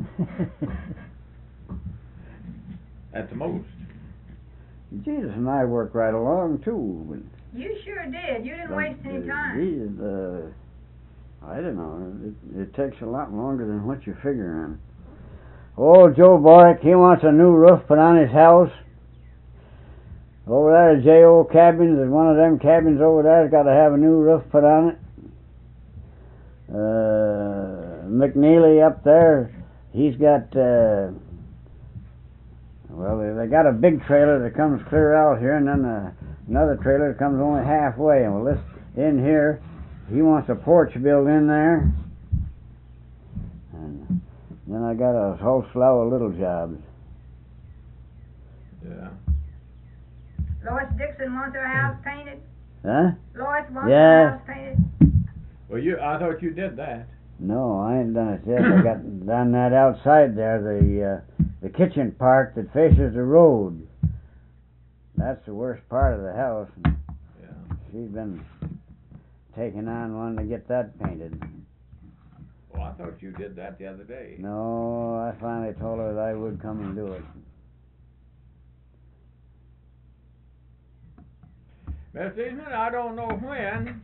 At the most. Jesus and I work right along too. But You sure did. You didn't But, waste any uh, time. geez, uh, I don't know. It, it takes a lot longer than what you figure on. Old Joe Borick, he wants a new roof put on his house. Over there at J O Cabins, there's one of them cabins over there's got to have a new roof put on it. Uh, McNeely up there, he's got, uh, well, they, they got a big trailer that comes clear out here, and then uh, another trailer that comes only halfway. And well, this in here, he wants a porch built in there. And then I got a whole slew of little jobs. Yeah. Lois Dixon wants her house painted. Huh? Lois wants Yeah. her house painted. Well, you. I thought you did that. No, I ain't done it yet. I got done that outside there, the uh, the kitchen part that faces the road. That's the worst part of the house. And Yeah. she's been taking on one to get that painted. Well, I thought you did that the other day. No, I finally told her that I would come and do it. Miss Eastman, I don't know when.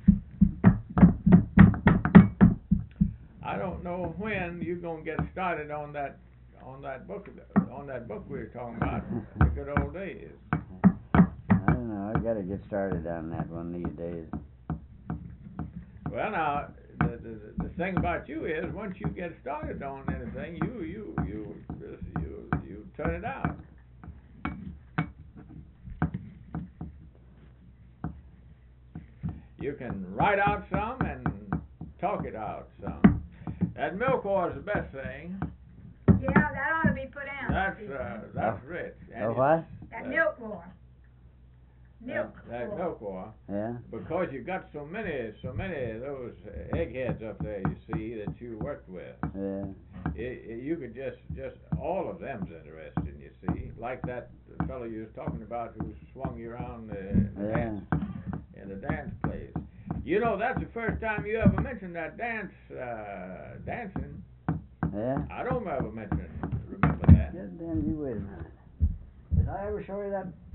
I don't know when you're gonna get started on that, on that book, on that book we were talking about, the good old days. I don't know. I gotta get started on that one these days. Well, now the the, the thing about you is once you get started on anything, you you you you you turn it out. You can write out some and talk it out some. That milk oil is the best thing. Yeah, that ought to be put out. That's uh, that's rich. And Oh, it- what? That uh, milk oil. Milk That, that oil. milk oil. Yeah? Because you got so many, so many of those eggheads up there, you see, that you worked with. Yeah. It, it, you could just, just all of them's interesting, you see. Like that fellow you was talking about who swung you around the, the Yeah. dance, in the dance place. You know, that's the first time you ever mentioned that dance, uh, dancing. Yeah? I don't ever mention, remember that. Just then you wait a minute. Did I ever show you that